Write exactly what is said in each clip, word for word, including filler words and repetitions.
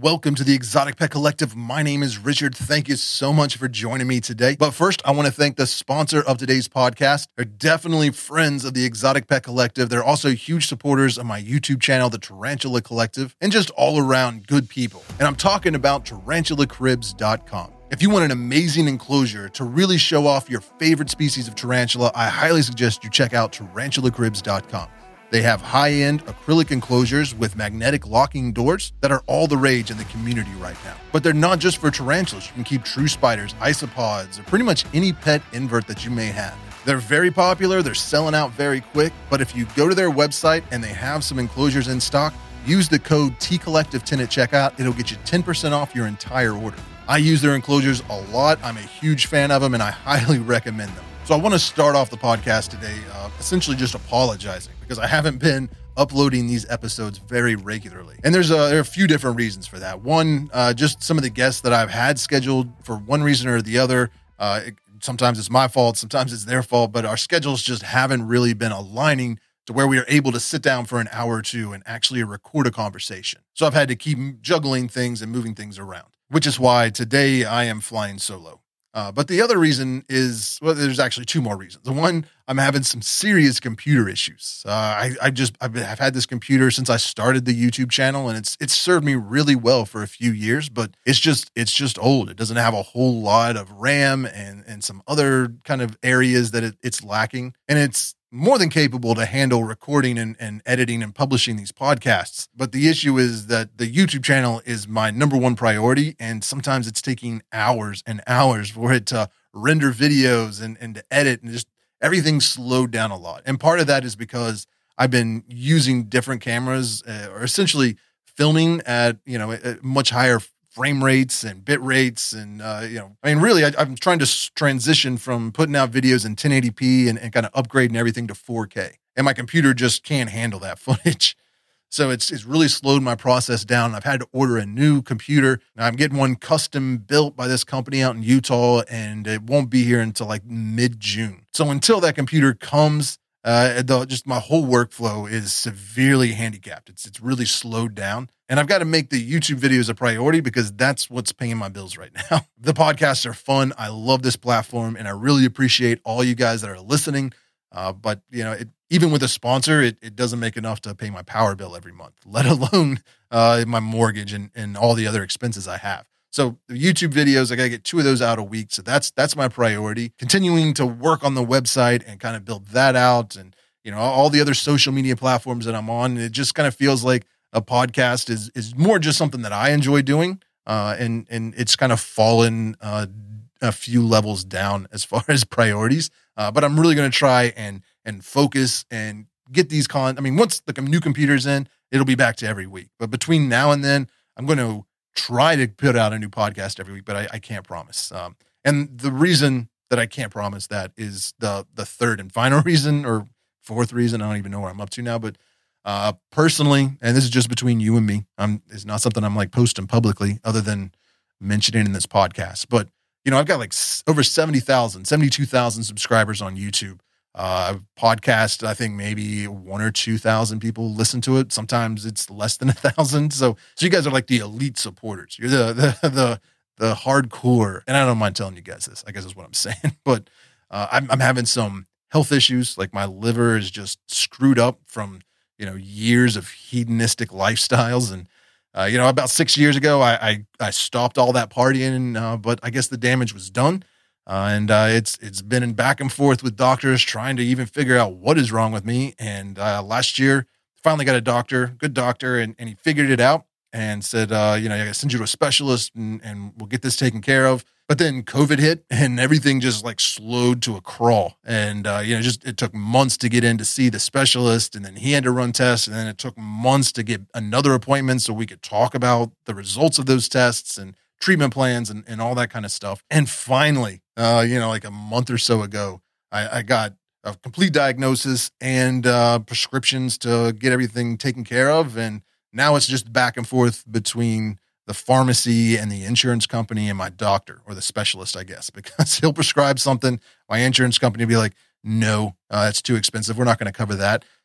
Welcome to the Exotic Pet Collective. My name is Richard. Thank you so much for joining me today. But first, I want to thank the sponsor of today's podcast. They're definitely friends of the Exotic Pet Collective. They're also huge supporters of my YouTube channel, the Tarantula Collective, and just all around good people. And I'm talking about tarantula cribs dot com. If you want an amazing enclosure to really show off your favorite species of tarantula, I highly suggest you check out tarantula cribs dot com. They have high-end acrylic enclosures with magnetic locking doors that are all the rage in the community right now. But they're not just for tarantulas. You can keep true spiders, isopods, or pretty much any pet invert that you may have. They're very popular. They're selling out very quick. But if you go to their website and they have some enclosures in stock, use the code T Collective ten at checkout. It'll get you ten percent off your entire order. I use their enclosures a lot. I'm a huge fan of them, and I highly recommend them. So I want to start off the podcast today uh, essentially just apologizing because I haven't been uploading these episodes very regularly. And there's a, there are a few different reasons for that. One, uh, just some of the guests that I've had scheduled for one reason or the other. Uh, it, sometimes it's my fault, sometimes it's their fault, but our schedules just haven't really been aligning to where we are able to sit down for an hour or two and actually record a conversation. So I've had to keep juggling things and moving things around, which is why today I am flying solo. Uh, but the other reason is, well, there's actually two more reasons. The one, I'm having some serious computer issues. Uh, I, I just, I've, been, I've had this computer since I started the YouTube channel, and it's, it's served me really well for a few years, but it's just, it's just old. It doesn't have a whole lot of RAM and, and some other kind of areas that it, it's lacking. And it's more than capable to handle recording and, and editing and publishing these podcasts. But the issue is that the YouTube channel is my number one priority. And sometimes it's taking hours and hours for it to render videos and, and to edit, and just everything's slowed down a lot. And part of that is because I've been using different cameras uh, or essentially filming at, you know, at much higher frame rates and bit rates. And, uh, you know, I mean, really, I, I'm trying to s- transition from putting out videos in ten eighty p and, and kind of upgrading everything to four K. And my computer just can't handle that footage. So it's it's really slowed my process down. I've had to order a new computer. Now I'm getting one custom built by this company out in Utah, and it won't be here until like mid-June. So until that computer comes, uh, the, just my whole workflow is severely handicapped. It's it's really slowed down. And I've got to make the YouTube videos a priority because that's what's paying my bills right now. The podcasts are fun. I love this platform, and I really appreciate all you guys that are listening. Uh, but, you know, it, even with a sponsor, it, it doesn't make enough to pay my power bill every month, let alone uh, my mortgage and, and all the other expenses I have. So the YouTube videos, I got to get two of those out a week. So that's that's my priority. Continuing to work on the website and kind of build that out, and, you know, all the other social media platforms that I'm on. It just kind of feels like a podcast is is more just something that I enjoy doing, uh, and and it's kind of fallen uh, a few levels down as far as priorities. Uh, but I'm really going to try and and focus and get these con. I mean, once the new computer's in, it'll be back to every week. But between now and then, I'm going to try to put out a new podcast every week. But I, I can't promise. Um, and the reason that I can't promise that is the the third and final reason, or fourth reason. I don't even know where I'm up to now, but. Uh, personally, and this is just between you and me, I'm, it's not something I'm like posting publicly other than mentioning in this podcast. But, you know, I've got like s- over seventy thousand, seventy-two thousand subscribers on YouTube. Uh, podcast, I think maybe one or two thousand people listen to it. Sometimes it's less than a thousand. So, so you guys are like the elite supporters. You're the, the, the, the hardcore. And I don't mind telling you guys this, I guess is what I'm saying. But, uh, I'm, I'm having some health issues. Like my liver is just screwed up from, you know, years of hedonistic lifestyles. And, uh, you know, about six years ago, I, I, I stopped all that partying, uh, but I guess the damage was done. Uh, and, uh, it's, it's been in back and forth with doctors trying to even figure out what is wrong with me. And, uh, last year finally got a doctor, good doctor. And, and he figured it out and said, uh, you know, I gotta send you to a specialist and, and we'll get this taken care of. But then COVID hit and everything just like slowed to a crawl. And, uh, you know, just, it took months to get in to see the specialist, and then he had to run tests, and then it took months to get another appointment so we could talk about the results of those tests and treatment plans and, and all that kind of stuff. And finally, uh, you know, like a month or so ago, I, I got a complete diagnosis and, uh, prescriptions to get everything taken care of. And now it's just back and forth between the pharmacy and the insurance company and my doctor, or the specialist, I guess, because he'll prescribe something. My insurance company will be like, no, uh, it's too expensive. We're not going to cover that.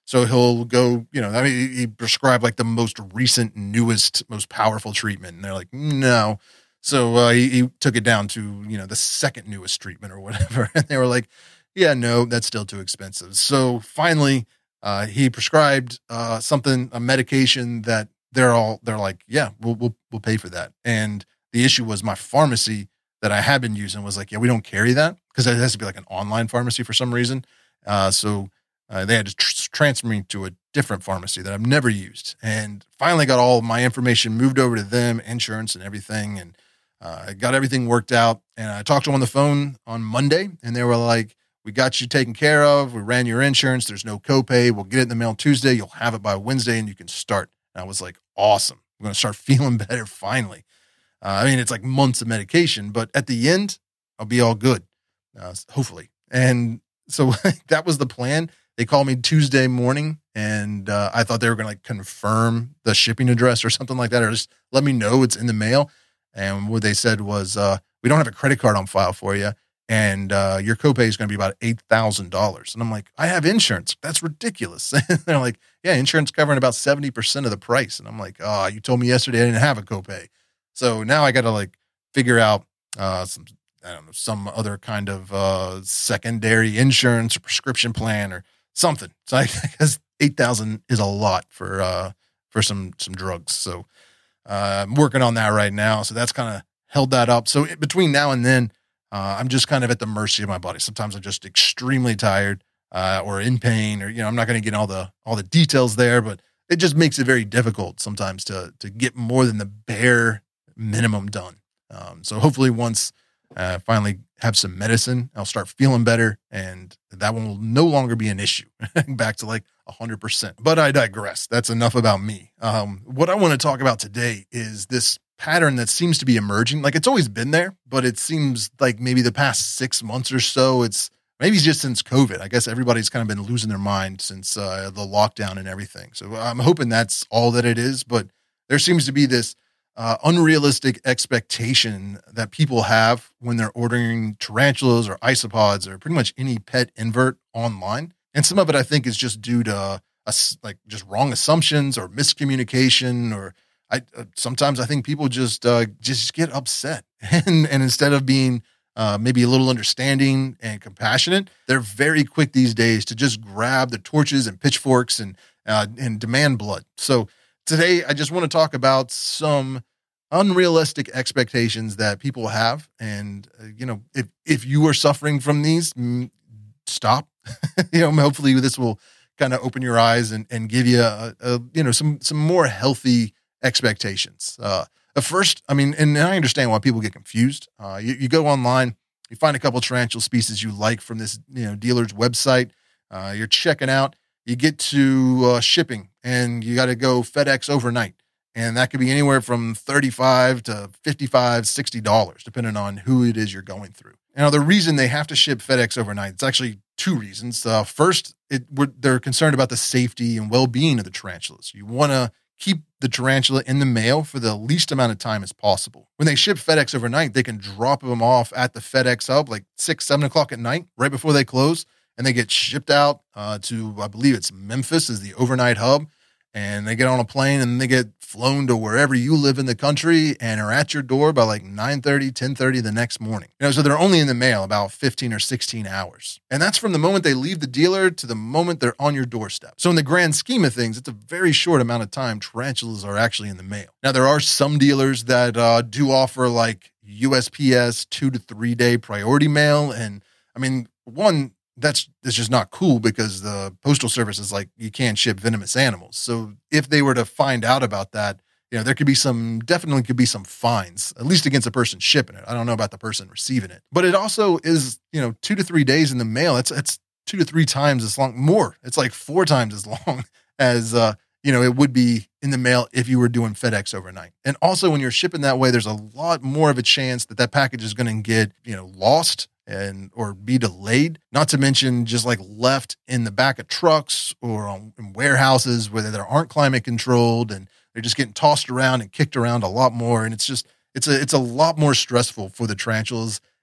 So he'll go, you know, I mean, he he prescribed like the most recent, newest, most powerful treatment. And they're like, no. So uh, he, he took it down to, you know, the second newest treatment or whatever. And they were like, yeah, no, that's still too expensive. So finally, uh, he prescribed uh, something, a medication that they're all, they're like, yeah, we'll, we'll, we'll pay for that. And the issue was my pharmacy that I had been using was like, yeah, we don't carry that because it has to be like an online pharmacy for some reason. Uh, so uh, they had to tr- transfer me to a different pharmacy that I've never used, and finally got all of my information moved over to them, insurance and everything. And uh, I got everything worked out. And I talked to them on the phone on Monday, and they were like, we got you taken care of. We ran your insurance. There's no copay. We'll get it in the mail Tuesday. You'll have it by Wednesday and you can start. And I was like, awesome. I'm going to start feeling better finally. Uh, I mean, it's like months of medication, but at the end, I'll be all good, uh, hopefully. And so that was the plan. They called me Tuesday morning, and uh, I thought they were going to like confirm the shipping address or something like that, or just let me know it's in the mail. And what they said was, uh, we don't have a credit card on file for you, and uh, your copay is going to be about eight thousand dollars. And I'm like, I have insurance. That's ridiculous. And they're like, yeah, insurance covering about seventy percent of the price. And I'm like, oh, you told me yesterday I didn't have a copay. So now I got to like figure out uh, some, I don't know, some other kind of uh, secondary insurance or prescription plan or something. So I guess eight thousand is a lot for, uh, for some, some drugs. So uh, I'm working on that right now. So that's kind of held that up. So between now and then, uh, I'm just kind of at the mercy of my body. Sometimes I'm just extremely tired uh, or in pain, or, you know, I'm not going to get all the, all the details there, but it just makes it very difficult sometimes to, to get more than the bare minimum done. Um, so hopefully once I uh, finally have some medicine, I'll start feeling better, and that one will no longer be an issue. Back to like one hundred percent. But I digress. That's enough about me. Um, what I want to talk about today is this pattern that seems to be emerging. Like, it's always been there, but it seems like maybe the past six months or so, it's maybe just since COVID. I guess everybody's kind of been losing their mind since uh, the lockdown and everything. So I'm hoping that's all that it is, but there seems to be this Uh, unrealistic expectation that people have when they're ordering tarantulas or isopods or pretty much any pet invert online. And some of it, I think, is just due to uh, like just wrong assumptions or miscommunication. Or I uh, sometimes I think people just uh, just get upset, and and instead of being uh, maybe a little understanding and compassionate, they're very quick these days to just grab the torches and pitchforks and uh, and demand blood. So today, I just want to talk about some unrealistic expectations that people have. And, uh, you know, if, if you are suffering from these, mm, stop. You know, hopefully this will kind of open your eyes and, and give you, a, a, you know, some, some more healthy expectations. Uh, at first, I mean, and I understand why people get confused. Uh, you, you go online, you find a couple tarantula species you like from this, you know, dealer's website. Uh, you're checking out, you get to uh, shipping, and you got to go FedEx overnight. And that could be anywhere from thirty-five to fifty-five, sixty dollars, depending on who it is you're going through. Now, the reason they have to ship FedEx overnight, it's actually two reasons. Uh, first, it, they're concerned about the safety and well-being of the tarantulas. You want to keep the tarantula in the mail for the least amount of time as possible. When they ship FedEx overnight, they can drop them off at the FedEx hub like six, seven o'clock at night, right before they close. And they get shipped out uh, to, I believe it's Memphis is the overnight hub. And they get on a plane and they get flown to wherever you live in the country and are at your door by like nine thirty, ten thirty the next morning. You know, so they're only in the mail about fifteen or sixteen hours. And that's from the moment they leave the dealer to the moment they're on your doorstep. So in the grand scheme of things, it's a very short amount of time tarantulas are actually in the mail. Now, there are some dealers that uh, do offer like U S P S two to three day priority mail. And I mean, one, that's, that's just not cool because the postal service is like, you can't ship venomous animals. So if they were to find out about that, you know, there could be some, definitely could be some fines, at least against the person shipping it. I don't know about the person receiving it, but it also is, you know, two to three days in the mail. It's, it's two to three times as long, more. It's like four times as long as, uh, you know, it would be in the mail if you were doing FedEx overnight. And also when you're shipping that way, there's a lot more of a chance that that package is going to get, you know, lost and or be delayed, not to mention just like left in the back of trucks or on, in warehouses where they aren't climate controlled, and they're just getting tossed around and kicked around a lot more. And it's just, it's a, it's a lot more stressful for the tarantulas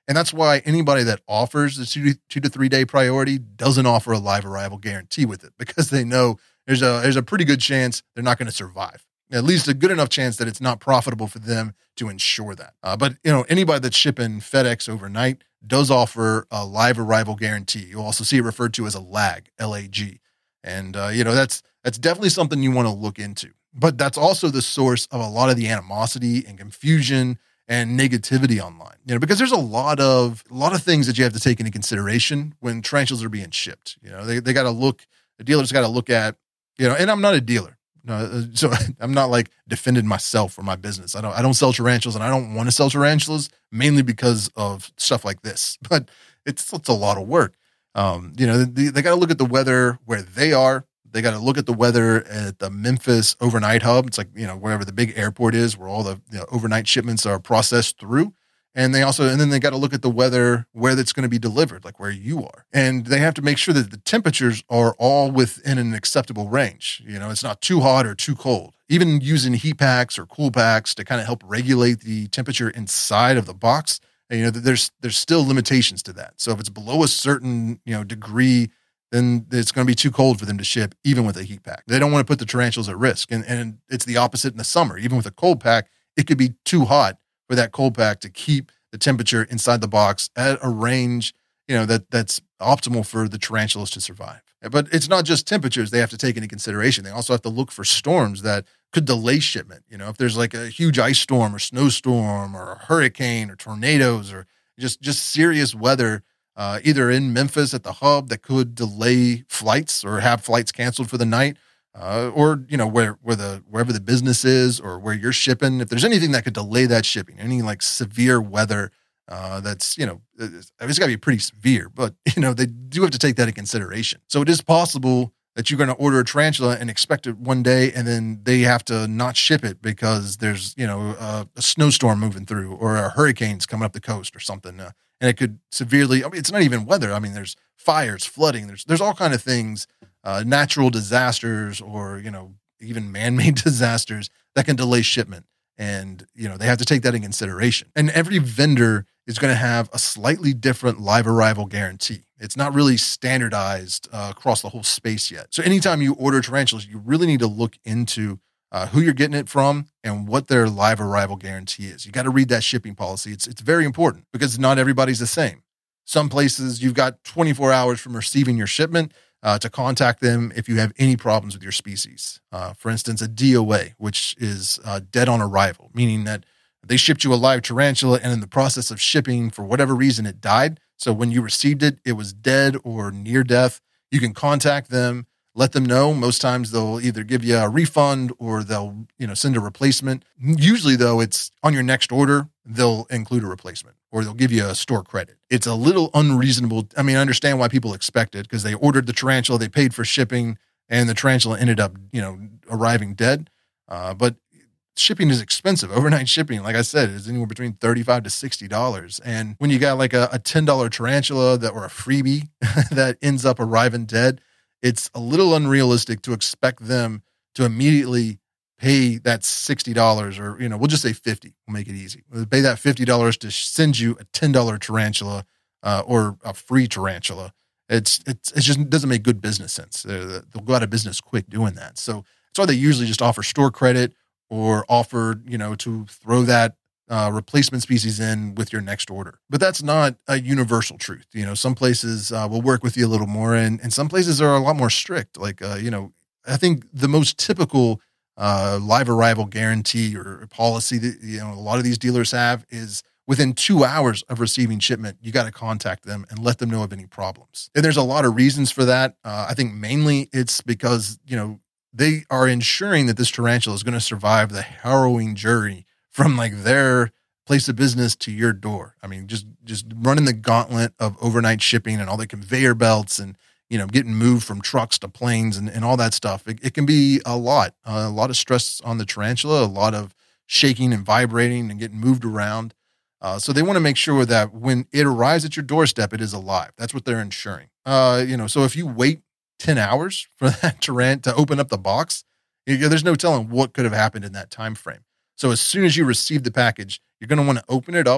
And that's why anybody that offers the two, two to three day priority doesn't offer a live arrival guarantee with it, because they know there's a there's a pretty good chance they're not going to survive. At least a good enough chance that it's not profitable for them to ensure that. Uh, but you know, anybody that's shipping FedEx overnight does offer a live arrival guarantee. You'll also see it referred to as a lag, L A G, and uh, you know that's that's definitely something you want to look into. But that's also the source of a lot of the animosity and confusion and negativity online, you know, because there's a lot of a lot of things that you have to take into consideration when tarantulas are being shipped. You know, they they got to look, the dealer's got to look at, you know, and I'm not a dealer, no, so I'm not like defending myself or my business. I don't I don't sell tarantulas, and I don't want to sell tarantulas mainly because of stuff like this. But it's it's a lot of work. Um, you know, they, they got to look at the weather where they are. They got to look at the weather at the Memphis overnight hub. It's like, you know, wherever the big airport is, where all the you know, overnight shipments are processed through. And they also, and then they got to look at the weather where that's going to be delivered, like where you are. And they have to make sure that the temperatures are all within an acceptable range. You know, it's not too hot or too cold. Even using heat packs or cool packs to kind of help regulate the temperature inside of the box, you know, there's there's still limitations to that. So if it's below a certain, you know, degree, then it's going to be too cold for them to ship, even with a heat pack. They don't want to put the tarantulas at risk. And, and it's the opposite in the summer. Even with a cold pack, it could be too hot for that cold pack to keep the temperature inside the box at a range, you know, that that's optimal for the tarantulas to survive. But it's not just temperatures they have to take into consideration. They also have to look for storms that could delay shipment. You know, if there's like a huge ice storm or snowstorm or a hurricane or tornadoes or just, just serious weather, Uh, either in Memphis at the hub that could delay flights or have flights canceled for the night, uh, or, you know, where, where the, wherever the business is or where you're shipping, if there's anything that could delay that shipping, any like severe weather, uh, that's, you know, it's, it's gotta be pretty severe, but you know, they do have to take that in consideration. So it is possible that you're going to order a tarantula and expect it one day, and then they have to not ship it because there's, you know, a, a snowstorm moving through or a hurricane's coming up the coast or something. Uh, and it could severely, I mean, it's not even weather. I mean, there's fires, flooding, there's, there's all kinds of things, uh, natural disasters, or, you know, even man-made disasters that can delay shipment. And, you know, they have to take that in consideration. And every vendor is going to have a slightly different live arrival guarantee. It's not really standardized uh, across the whole space yet. So anytime you order tarantulas, you really need to look into uh, who you're getting it from and what their live arrival guarantee is. You got to read that shipping policy. It's it's very important because not everybody's the same. Some places you've got twenty-four hours from receiving your shipment uh, to contact them if you have any problems with your species. Uh, for instance, a D O A, which is uh, dead on arrival, meaning that they shipped you a live tarantula and in the process of shipping, for whatever reason, it died. So when you received it, it was dead or near death. You can contact them, let them know. Most times they'll either give you a refund or they'll, you know, send a replacement. Usually though, it's on your next order, they'll include a replacement or they'll give you a store credit. It's a little unreasonable. I mean, I understand why people expect it because they ordered the tarantula, they paid for shipping, and the tarantula ended up, you know, arriving dead. Uh, but shipping is expensive. Overnight shipping, like I said, is anywhere between thirty-five to sixty dollars. And when you got like a, a ten dollar tarantula that or a freebie that ends up arriving dead, it's a little unrealistic to expect them to immediately pay that sixty dollars, or, you know, we'll just say fifty. We'll make it easy. We'll pay that fifty dollars to send you a ten dollar tarantula uh, or a free tarantula. It's, it's, it just doesn't make good business sense. Uh, they'll go out of business quick doing that. So that's why they usually just offer store credit or offer, you know, to throw that uh, replacement species in with your next order. But that's not a universal truth. You know, some places uh, will work with you a little more, and, and some places are a lot more strict. Like, uh, you know, I think the most typical uh, live arrival guarantee or policy that, you know, a lot of these dealers have is within two hours of receiving shipment, you got to contact them and let them know of any problems. And there's a lot of reasons for that. Uh, I think mainly it's because, you know, they are ensuring that this tarantula is going to survive the harrowing journey from like their place of business to your door. I mean, just, just running the gauntlet of overnight shipping and all the conveyor belts and, you know, getting moved from trucks to planes and, and all that stuff. It, it can be a lot, uh, a lot of stress on the tarantula, a lot of shaking and vibrating and getting moved around. Uh, so they want to make sure that when it arrives at your doorstep, it is alive. That's what they're ensuring. Uh, you know, so if you wait ten hours for that tarant to open up the box, you know, there's no telling what could have happened in that time frame. So as soon as you receive the package, you're going to want to open it up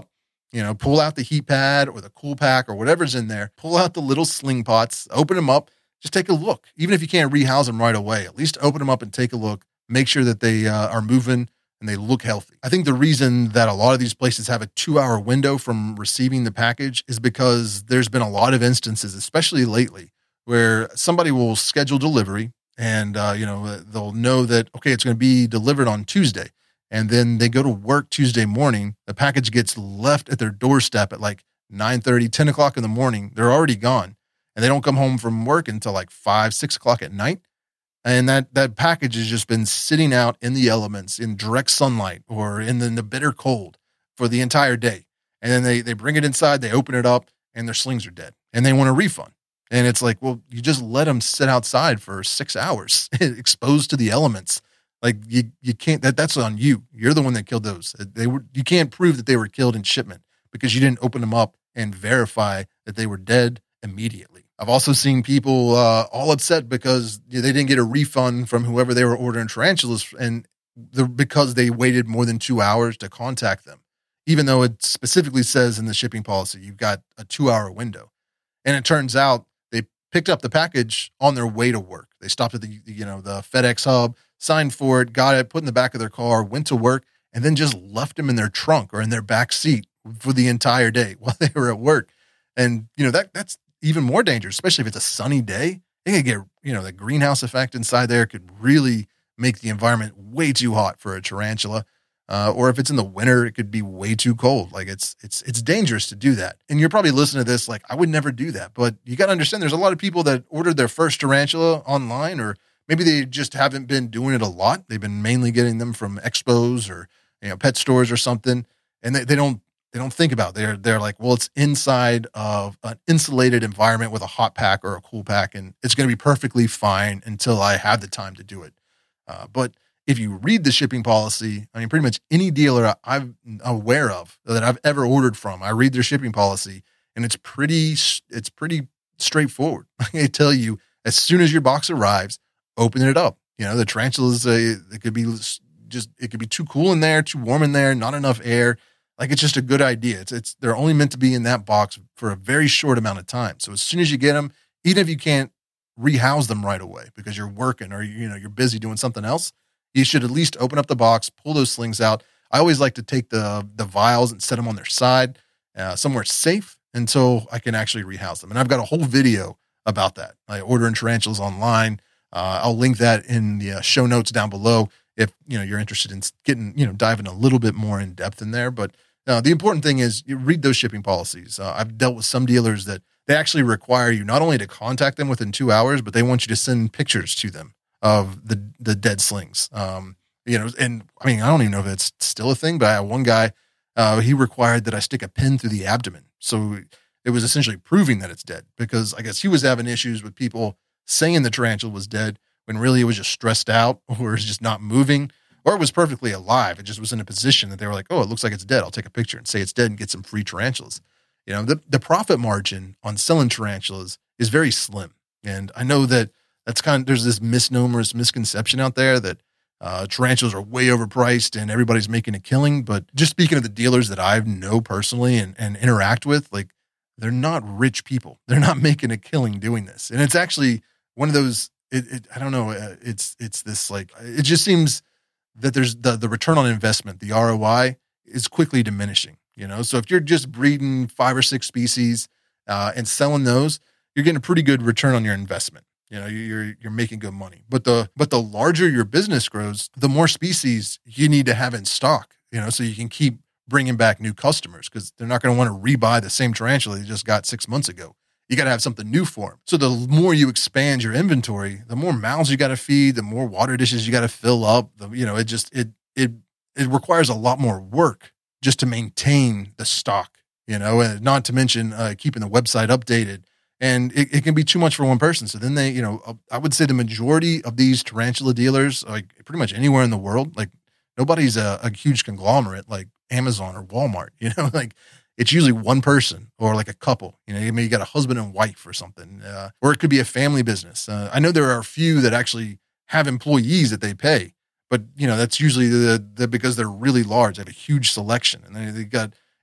You know, pull out the heat pad or the cool pack or whatever's in there, pull out the little sling pots, open them up, just take a look. Even if you can't rehouse them right away, at least open them up and take a look. Make sure that they uh, are moving and they look healthy. I think the reason that a lot of these places have a two-hour window from receiving the package is because there's been a lot of instances, especially lately, where somebody will schedule delivery and, uh, you know, they'll know that, okay, it's going to be delivered on Tuesday. And then they go to work Tuesday morning. The package gets left at their doorstep at like nine thirty, ten o'clock in the morning. They're already gone. And they don't come home from work until like five, six o'clock at night. And that, that package has just been sitting out in the elements, in direct sunlight or in the, in the bitter cold for the entire day. And then they, they bring it inside, they open it up, and their slings are dead. And they want a refund. And it's like, well, you just let them sit outside for six hours, exposed to the elements. Like you, you can't, that that's on you. You're the one that killed those. They were, you can't prove that they were killed in shipment because you didn't open them up and verify that they were dead immediately. I've also seen people uh, all upset because they didn't get a refund from whoever they were ordering tarantulas, and the, because they waited more than two hours to contact them, even though it specifically says in the shipping policy you've got a two-hour window. And it turns out they picked up the package on their way to work. They stopped at the you know the FedEx hub, signed for it, got it, put in the back of their car, went to work, and then just left them in their trunk or in their back seat for the entire day while they were at work. And you know that that's even more dangerous, especially if it's a sunny day. It could get, you know, the greenhouse effect inside there could really make the environment way too hot for a tarantula. Uh, or if it's in the winter, it could be way too cold. Like it's, it's, it's dangerous to do that. And you're probably listening to this like, I would never do that. But you got to understand there's a lot of people that ordered their first tarantula online, or maybe they just haven't been doing it a lot. They've been mainly getting them from expos or, you know, pet stores or something. And they, they don't, They don't think about it. They're, they're like, well, it's inside of an insulated environment with a hot pack or a cool pack, and it's going to be perfectly fine until I have the time to do it. Uh, but if you read the shipping policy, I mean, pretty much any dealer I'm aware of that I've ever ordered from, I read their shipping policy, and it's pretty, it's pretty straightforward. They tell you as soon as your box arrives, open it up. You know, the tarantulas, uh, it could be just, it could be too cool in there, too warm in there, not enough air. Like it's just a good idea. It's it's they're only meant to be in that box for a very short amount of time. So as soon as you get them, even if you can't rehouse them right away because you're working or you know you're busy doing something else, you should at least open up the box, pull those slings out. I always like to take the the vials and set them on their side, uh, somewhere safe until I can actually rehouse them. And I've got a whole video about that. I ordering tarantulas online. Uh, I'll link that in the uh, show notes down below if you know you're interested in getting you know diving a little bit more in depth in there, but. Now, the important thing is you read those shipping policies. Uh, I've dealt with some dealers that they actually require you not only to contact them within two hours, but they want you to send pictures to them of the the dead slings. Um, you know, and I mean, I don't even know if it's still a thing, but I had one guy, uh, he required that I stick a pin through the abdomen. So it was essentially proving that it's dead because I guess he was having issues with people saying the tarantula was dead when really it was just stressed out or it's just not moving. Or it was perfectly alive. It just was in a position that they were like, oh, it looks like it's dead. I'll take a picture and say it's dead and get some free tarantulas. You know, the, the profit margin on selling tarantulas is very slim. And I know that that's kind of, there's this misnomer, this misconception out there that uh, tarantulas are way overpriced and everybody's making a killing. But just speaking of the dealers that I know personally and, and interact with, like they're not rich people. They're not making a killing doing this. And it's actually one of those, it, it, I don't know, uh, it's, it's this like, it just seems that there's the, the return on investment, the R O I is quickly diminishing, you know? So if you're just breeding five or six species uh, and selling those, you're getting a pretty good return on your investment. You know, you're, you're making good money, but the, but the larger your business grows, the more species you need to have in stock, you know, so you can keep bringing back new customers because they're not going to want to rebuy the same tarantula they just got six months ago. You got to have something new for them. So the more you expand your inventory, the more mouths you got to feed, the more water dishes you got to fill up. The, you know, it just, it, it, it requires a lot more work just to maintain the stock, you know, and not to mention uh, keeping the website updated. And it, it can be too much for one person. So then they, you know, I would say the majority of these tarantula dealers, like pretty much anywhere in the world, like nobody's a, a huge conglomerate like Amazon or Walmart, you know, like, it's usually one person or like a couple, you know, maybe you got a husband and wife or something, uh, or it could be a family business. Uh, I know there are a few that actually have employees that they pay, but you know, that's usually the, the because they're really large. They have a huge selection and they, they got,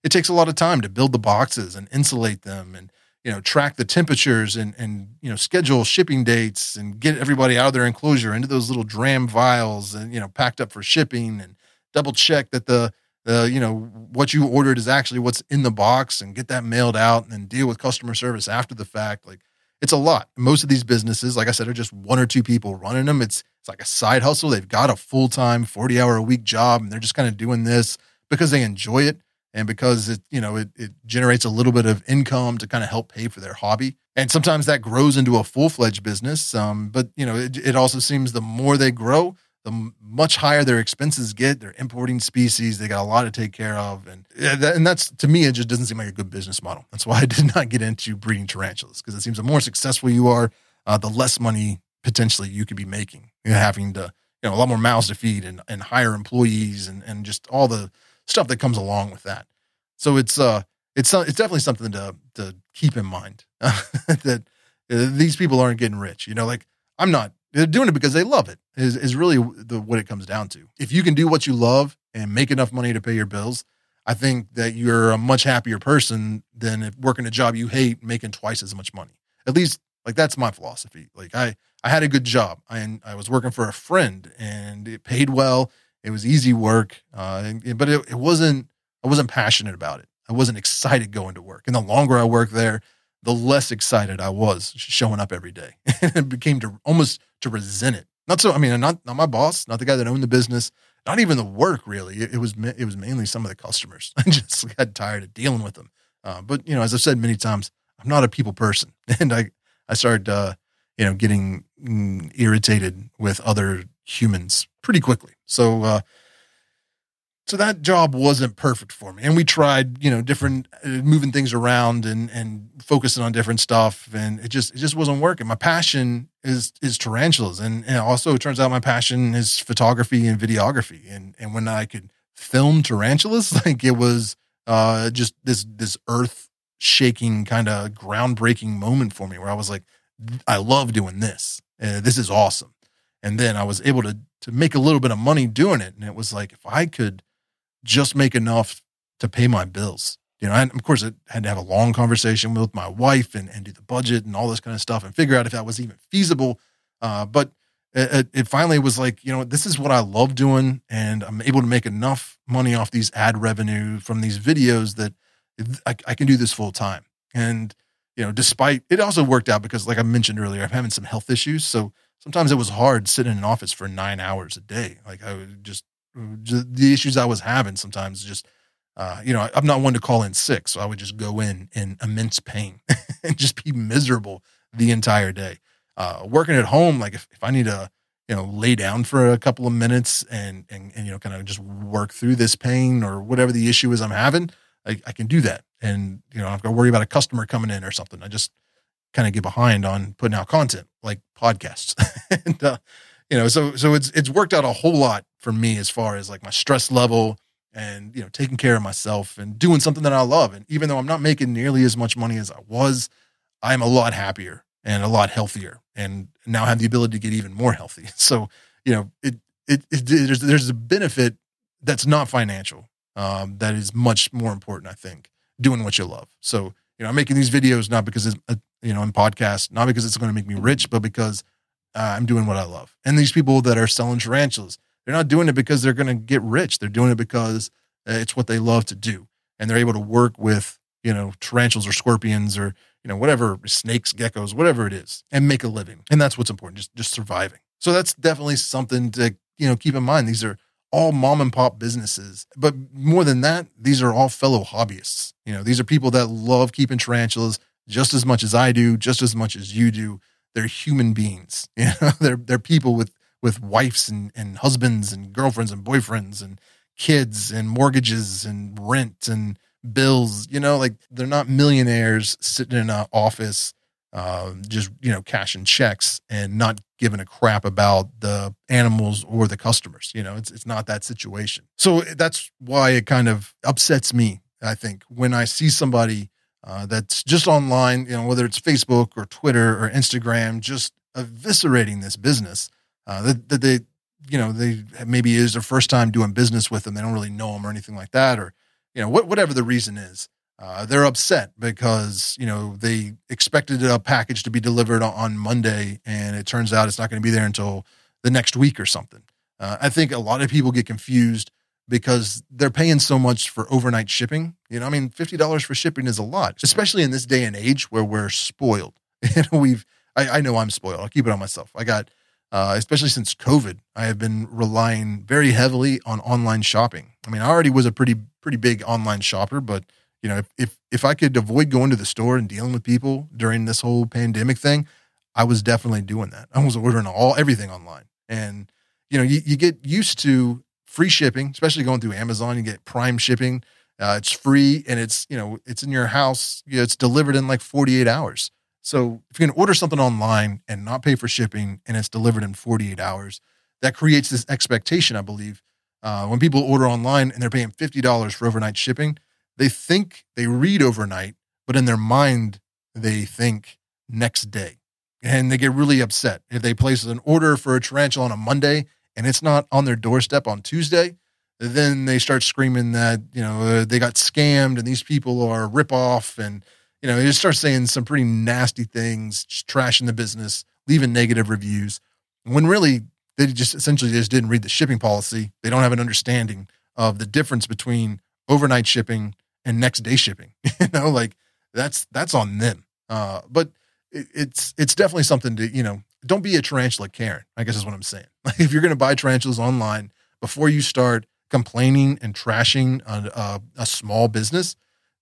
it takes a lot of time to build the boxes and insulate them and, you know, track the temperatures and, and, you know, schedule shipping dates and get everybody out of their enclosure into those little dram vials and, you know, packed up for shipping and double check that the, the, you know, what you ordered is actually what's in the box and get that mailed out and then deal with customer service after the fact. Like, it's a lot. Most of these businesses, like I said, are just one or two people running them. It's, it's like a side hustle. They've got a full-time forty hour a week job and they're just kind of doing this because they enjoy it. And because it, you know, it, it generates a little bit of income to kind of help pay for their hobby. And sometimes that grows into a full-fledged business. Um, but, you know, it, it also seems the more they grow, the m- much higher their expenses get. They're importing species. They got a lot to take care of. And, and that's, to me, it just doesn't seem like a good business model. That's why I did not get into breeding tarantulas, because it seems the more successful you are, uh, the less money potentially you could be making. You're having to, you know, a lot more mouths to feed and, and hire employees and, and just all the stuff that comes along with that. So it's uh it's it's definitely something to to keep in mind that uh, these people aren't getting rich. You know, like I'm not. They're doing it because they love it. Is is really the what it comes down to. If you can do what you love and make enough money to pay your bills, I think that you're a much happier person than if working a job you hate, making twice as much money. At least, like that's my philosophy. Like I I had a good job. I I was working for a friend and it paid well. It was easy work, uh, and, but it, it wasn't. I wasn't passionate about it. I wasn't excited going to work. And the longer I worked there, the less excited I was showing up every day. And it became to almost to resent it. Not so. I mean, not not my boss, not the guy that owned the business, not even the work. Really, it, it was it was mainly some of the customers. I just got tired of dealing with them. Uh, but you know, as I've said many times, I'm not a people person, and I I started uh, you know getting mm, irritated with other humans pretty quickly. So. Uh, So that job wasn't perfect for me. And we tried, you know, different, uh, moving things around and, and focusing on different stuff. And it just, it just wasn't working. My passion is, is tarantulas. And, and also it turns out my passion is photography and videography. And, and when I could film tarantulas, like it was, uh, just this, this earth shaking kind of groundbreaking moment for me where I was like, I love doing this. Uh, this is awesome. And then I was able to, to make a little bit of money doing it. And it was like, if I could just make enough to pay my bills, you know, and of course I had to have a long conversation with my wife and, and do the budget and all this kind of stuff and figure out if that was even feasible. Uh, but it, it finally was like, you know, this is what I love doing. And I'm able to make enough money off these ad revenue from these videos that I, I can do this full time. And, you know, despite it also worked out because like I mentioned earlier, I'm having some health issues. So sometimes it was hard sitting in an office for nine hours a day. Like I would just, the issues I was having sometimes just, uh, you know, I'm not one to call in sick. So I would just go in in immense pain and just be miserable the entire day. Uh, working at home, like if, if I need to, you know, lay down for a couple of minutes and, and, and, you know, kind of just work through this pain or whatever the issue is I'm having, I, I can do that. And, you know, I'm going to worry about a customer coming in or something. I just kind of get behind on putting out content like podcasts. and, uh, you know, so, so it's, it's worked out a whole lot for me as far as like my stress level and, you know, taking care of myself and doing something that I love. And even though I'm not making nearly as much money as I was, I'm a lot happier and a lot healthier and now have the ability to get even more healthy. So, you know, it, it, it there's, there's a benefit that's not financial. Um, that is much more important, I think, doing what you love. So, you know, I'm making these videos, not because it's, a, you know, in podcasts, not because it's going to make me rich, but because uh, I'm doing what I love. And these people that are selling tarantulas, they're not doing it because they're going to get rich. They're doing it because uh, it's what they love to do. And they're able to work with, you know, tarantulas or scorpions or, you know, whatever, snakes, geckos, whatever it is, and make a living. And that's what's important, just, just surviving. So that's definitely something to, you know, keep in mind. These are all mom and pop businesses, but more than that, these are all fellow hobbyists. You know, these are people that love keeping tarantulas just as much as I do, just as much as you do. They're human beings. You know, they're, they're people with, with wives and, and husbands and girlfriends and boyfriends and kids and mortgages and rent and bills, you know, like they're not millionaires sitting in an office, uh, just, you know, cashing checks and not giving a crap about the animals or the customers. You know, it's, it's not that situation. So that's why it kind of upsets me, I think, when I see somebody uh, that's just online, you know, whether it's Facebook or Twitter or Instagram, just eviscerating this business, uh, that, that they, you know, they maybe it is their first time doing business with them. They don't really know them or anything like that. Or, you know, what, whatever the reason is, uh, they're upset because, you know, they expected a package to be delivered on, on Monday and it turns out it's not going to be there until the next week or something. Uh, I think a lot of people get confused because they're paying so much for overnight shipping. You know, I mean, fifty dollars for shipping is a lot, especially in this day and age where we're spoiled. And we've, I, I know I'm spoiled. I'll keep it on myself. I got, uh, especially since COVID, I have been relying very heavily on online shopping. I mean, I already was a pretty, pretty big online shopper, but you know, if, if, if I could avoid going to the store and dealing with people during this whole pandemic thing, I was definitely doing that. I was ordering all, everything online. And, you know, you, you get used to free shipping, especially going through Amazon. You get Prime shipping. Uh, it's free and it's, you know, it's in your house. You know, it's delivered in like forty-eight hours. So if you can order something online and not pay for shipping and it's delivered in forty-eight hours, that creates this expectation, I believe. Uh, when people order online and they're paying fifty dollars for overnight shipping, they think they read overnight, but in their mind, they think next day. And they get really upset. If they place an order for a tarantula on a Monday and it's not on their doorstep on Tuesday, then they start screaming that, you know, uh, they got scammed and these people are ripoff. And, you know, they just start saying some pretty nasty things, just trashing the business, leaving negative reviews. When really, they just essentially just didn't read the shipping policy. They don't have an understanding of the difference between overnight shipping and next day shipping. You know, like that's, that's on them. Uh, but it, it's, it's definitely something to, you know, don't be a tarantula Karen, I guess is what I'm saying. Like if you're going to buy tarantulas online, before you start complaining and trashing a, a, a small business,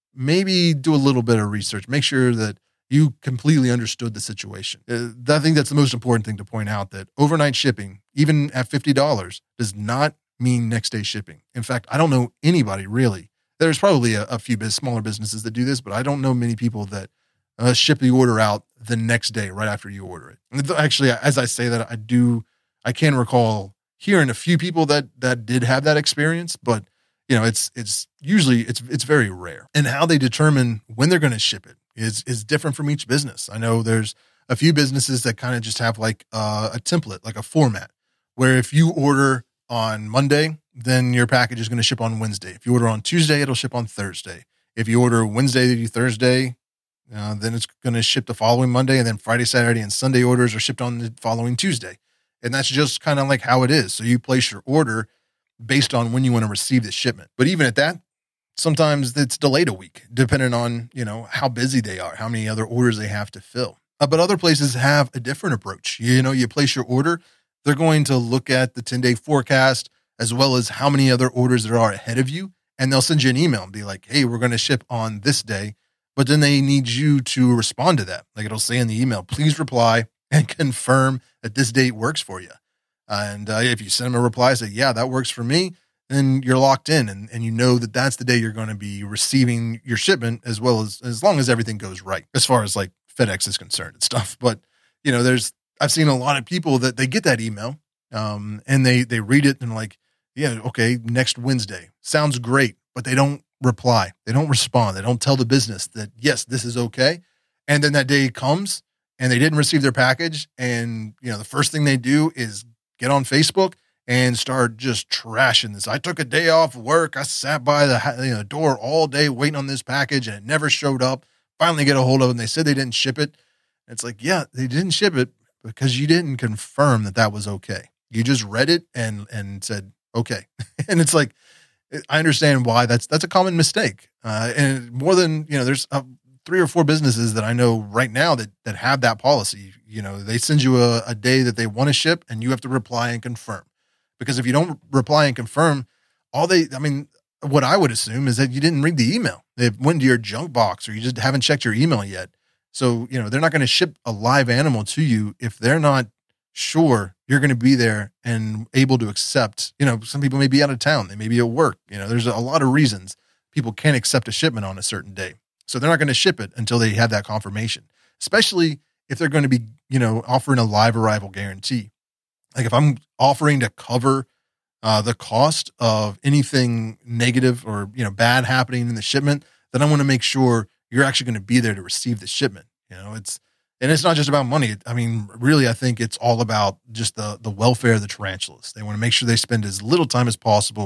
maybe do a little bit of research. Make sure that you completely understood the situation. Uh, I think that's the most important thing to point out, that overnight shipping, even at fifty dollars, does not mean next day shipping. In fact, I don't know anybody really. There's probably a, a few biz, smaller businesses that do this, but I don't know many people that uh, ship the order out the next day right after you order it. And actually, as I say that, I do, I can recall hearing a few people that that did have that experience, but you know, it's it's usually it's it's very rare. And how they determine when they're going to ship it is is different from each business. I know there's a few businesses that kind of just have like uh, a template, like a format, where if you order on Monday, then your package is going to ship on Wednesday. If you order on Tuesday, it'll ship on Thursday. If you order Wednesday to Thursday, uh, then it's going to ship the following Monday, and then Friday, Saturday, and Sunday orders are shipped on the following Tuesday. And that's just kind of like how it is. So you place your order based on when you want to receive the shipment. But even at that, sometimes it's delayed a week, depending on, you know, how busy they are, how many other orders they have to fill. Uh, but other places have a different approach. You know, you place your order, they're going to look at the ten-day forecast as well as how many other orders there are ahead of you. And they'll send you an email and be like, hey, we're going to ship on this day. But then they need you to respond to that. Like it'll say in the email, please reply and confirm that this date works for you. And uh, if you send them a reply, say, yeah, that works for me, then you're locked in and, and you know that that's the day you're going to be receiving your shipment, as well as, as long as everything goes right, as far as like FedEx is concerned and stuff. But, you know, there's, I've seen a lot of people that they get that email um, and they, they read it and like, yeah, okay, next Wednesday sounds great, but they don't reply. They don't respond. They don't tell the business that, yes, this is okay. And then that day comes and they didn't receive their package. And, you know, the first thing they do is get on Facebook and start just trashing this. I took a day off work. I sat by the you know, door all day waiting on this package and it never showed up. Finally get a hold of it and they said they didn't ship it. It's like, yeah, they didn't ship it because you didn't confirm that that was okay. You just read it and, and said, okay. And it's like, I understand why that's, that's a common mistake. Uh, and more than, you know, there's uh, three or four businesses that I know right now that, that have that policy. You know, they send you a, a day that they want to ship and you have to reply and confirm, because if you don't reply and confirm, all they, I mean, what I would assume is that you didn't read the email. It went to your junk box or you just haven't checked your email yet. So, you know, they're not going to ship a live animal to you if they're not sure you're going to be there and able to accept. You know, some people may be out of town. They may be at work. You know, there's a lot of reasons people can't accept a shipment on a certain day. So they're not going to ship it until they have that confirmation, especially if they're going to be, you know, offering a live arrival guarantee. Like if I'm offering to cover uh, the cost of anything negative or, you know, bad happening in the shipment, then I want to make sure you're actually going to be there to receive the shipment. You know, it's, and it's not just about money. I mean, really, I think it's all about just the, the welfare of the tarantulas. They want to make sure they spend as little time as possible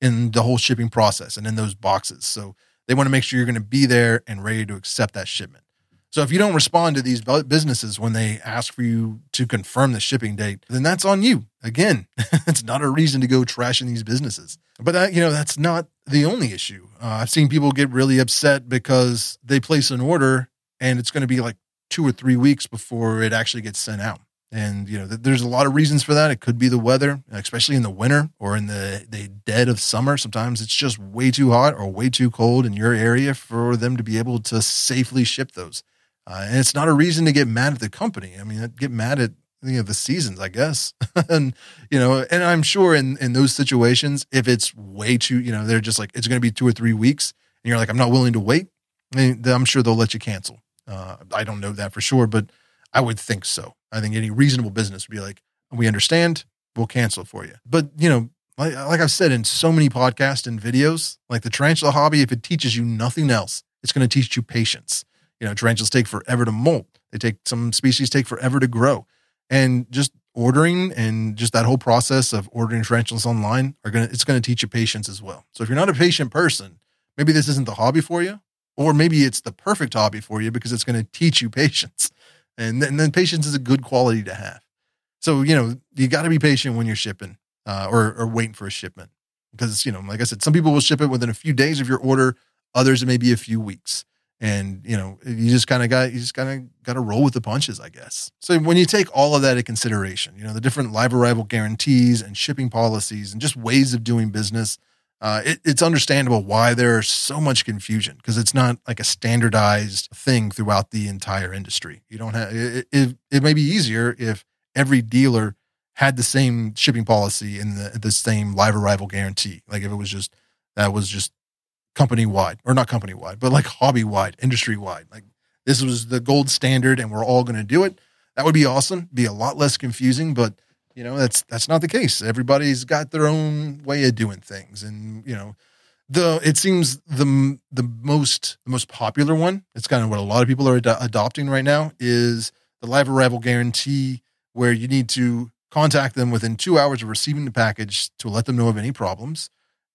in the whole shipping process and in those boxes. So they want to make sure you're going to be there and ready to accept that shipment. So if you don't respond to these businesses when they ask for you to confirm the shipping date, then that's on you. Again, it's not a reason to go trashing these businesses. But that, you know, that's not the only issue. Uh, I've seen people get really upset because they place an order and it's going to be like two or three weeks before it actually gets sent out. And, you know, th- there's a lot of reasons for that. It could be the weather, especially in the winter or in the, the dead of summer. Sometimes it's just way too hot or way too cold in your area for them to be able to safely ship those. Uh, and it's not a reason to get mad at the company. I mean, get mad at, you know, the seasons, I guess. and, you know, and I'm sure in, in those situations, if it's way too, you know, they're just like, it's going to be two or three weeks and you're like, I'm not willing to wait. I mean, I'm sure they'll let you cancel. Uh, I don't know that for sure, but I would think so. I think any reasonable business would be like, we understand, we'll cancel for you. But, you know, like, like I've said in so many podcasts and videos, like the tarantula hobby, if it teaches you nothing else, it's going to teach you patience. You know, tarantulas take forever to molt. They take, some species take forever to grow. And just ordering and just that whole process of ordering tarantulas online are going to, it's going to teach you patience as well. So if you're not a patient person, maybe this isn't the hobby for you, or maybe it's the perfect hobby for you because it's going to teach you patience. And then, and then patience is a good quality to have. So, you know, you got to be patient when you're shipping uh, or, or waiting for a shipment because, you know, like I said, some people will ship it within a few days of your order. Others, it may be a few weeks. And, you know, you just kind of got, you just kind of got to roll with the punches, I guess. So when you take all of that into consideration, you know, the different live arrival guarantees and shipping policies and just ways of doing business, uh, it, it's understandable why there's so much confusion because it's not like a standardized thing throughout the entire industry. You don't have, it, it, it may be easier if every dealer had the same shipping policy and the, the same live arrival guarantee. Like if it was just, that was just company wide or not company wide, but like hobby wide, industry wide. Like this was the gold standard and we're all going to do it. That would be awesome. Be a lot less confusing, but you know, that's, that's not the case. Everybody's got their own way of doing things. And, you know, the, it seems the, the most, the most popular one, it's kind of what a lot of people are ad- adopting right now is the live arrival guarantee where you need to contact them within two hours of receiving the package to let them know of any problems.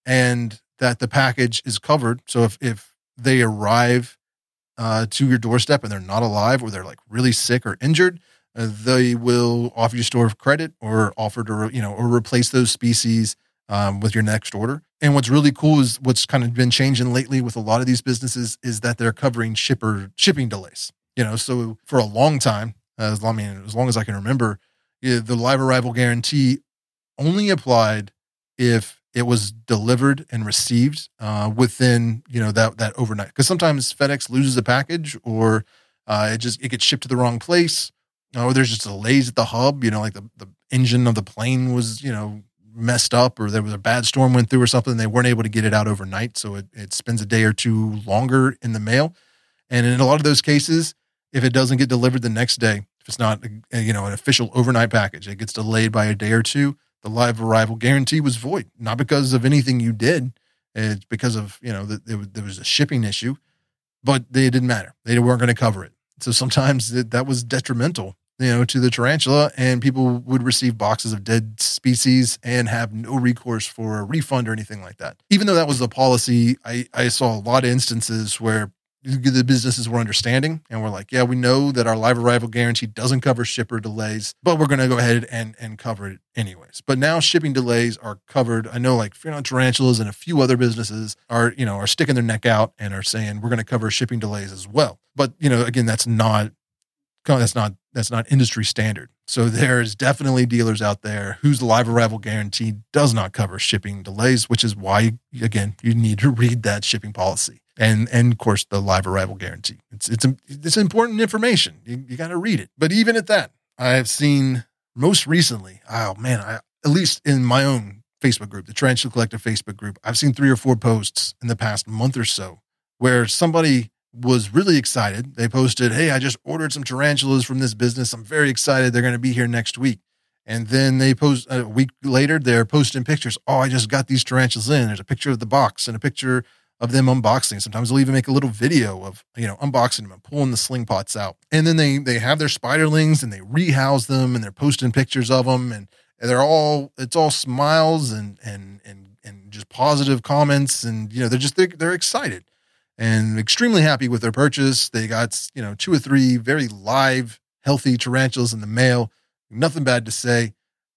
And that the package is covered. So if, if they arrive uh, to your doorstep and they're not alive or they're like really sick or injured, uh, they will offer you store of credit or offer to, you know, or replace those species um, with your next order. And what's really cool is what's kind of been changing lately with a lot of these businesses is that they're covering shipper shipping delays. You know, so for a long time, as long, I mean, as long as I can remember, yeah, the live arrival guarantee only applied if it was delivered and received uh, within, you know, that, that overnight. Because sometimes FedEx loses a package or uh, it just, it gets shipped to the wrong place. Or there's just delays at the hub, you know, like the, the engine of the plane was, you know, messed up or there was a bad storm went through or something. And they weren't able to get it out overnight. So it, it spends a day or two longer in the mail. And in a lot of those cases, if it doesn't get delivered the next day, if it's not, a, you know, an official overnight package, it gets delayed by a day or two, the live arrival guarantee was void, not because of anything you did. It's because of, you know, the, it, there was a shipping issue, but they didn't matter. They weren't going to cover it. So sometimes that, that was detrimental, you know, to the tarantula, and people would receive boxes of dead species and have no recourse for a refund or anything like that. Even though that was the policy, I, I saw a lot of instances where the businesses were understanding and we're like, yeah, we know that our live arrival guarantee doesn't cover shipper delays, but we're going to go ahead and, and cover it anyways. But now shipping delays are covered. I know like Fear Not Tarantulas and a few other businesses are, you know, are sticking their neck out and are saying we're going to cover shipping delays as well. But, you know, again, that's not, that's not, that's not industry standard. So there's definitely dealers out there whose live arrival guarantee does not cover shipping delays, which is why, again, you need to read that shipping policy. And, and of course, the live arrival guarantee. It's, it's, it's important information. You, you got to read it. But even at that, I've seen most recently, oh man, I, at least in my own Facebook group, the Tarantula Collective Facebook group, I've seen three or four posts in the past month or so where somebody was really excited. They posted, hey, I just ordered some tarantulas from this business. I'm very excited. They're going to be here next week. And then they post a week later, they're posting pictures. Oh, I just got these tarantulas in. There's a picture of the box and a picture of them unboxing. Sometimes they'll even make a little video of, you know, unboxing them and pulling the sling pots out. And then they, they have their spiderlings and they rehouse them and they're posting pictures of them and they're all, it's all smiles and, and, and, and just positive comments. And, you know, they're just, they're, they're excited and extremely happy with their purchase. They got, you know, two or three very live, healthy tarantulas in the mail. Nothing bad to say.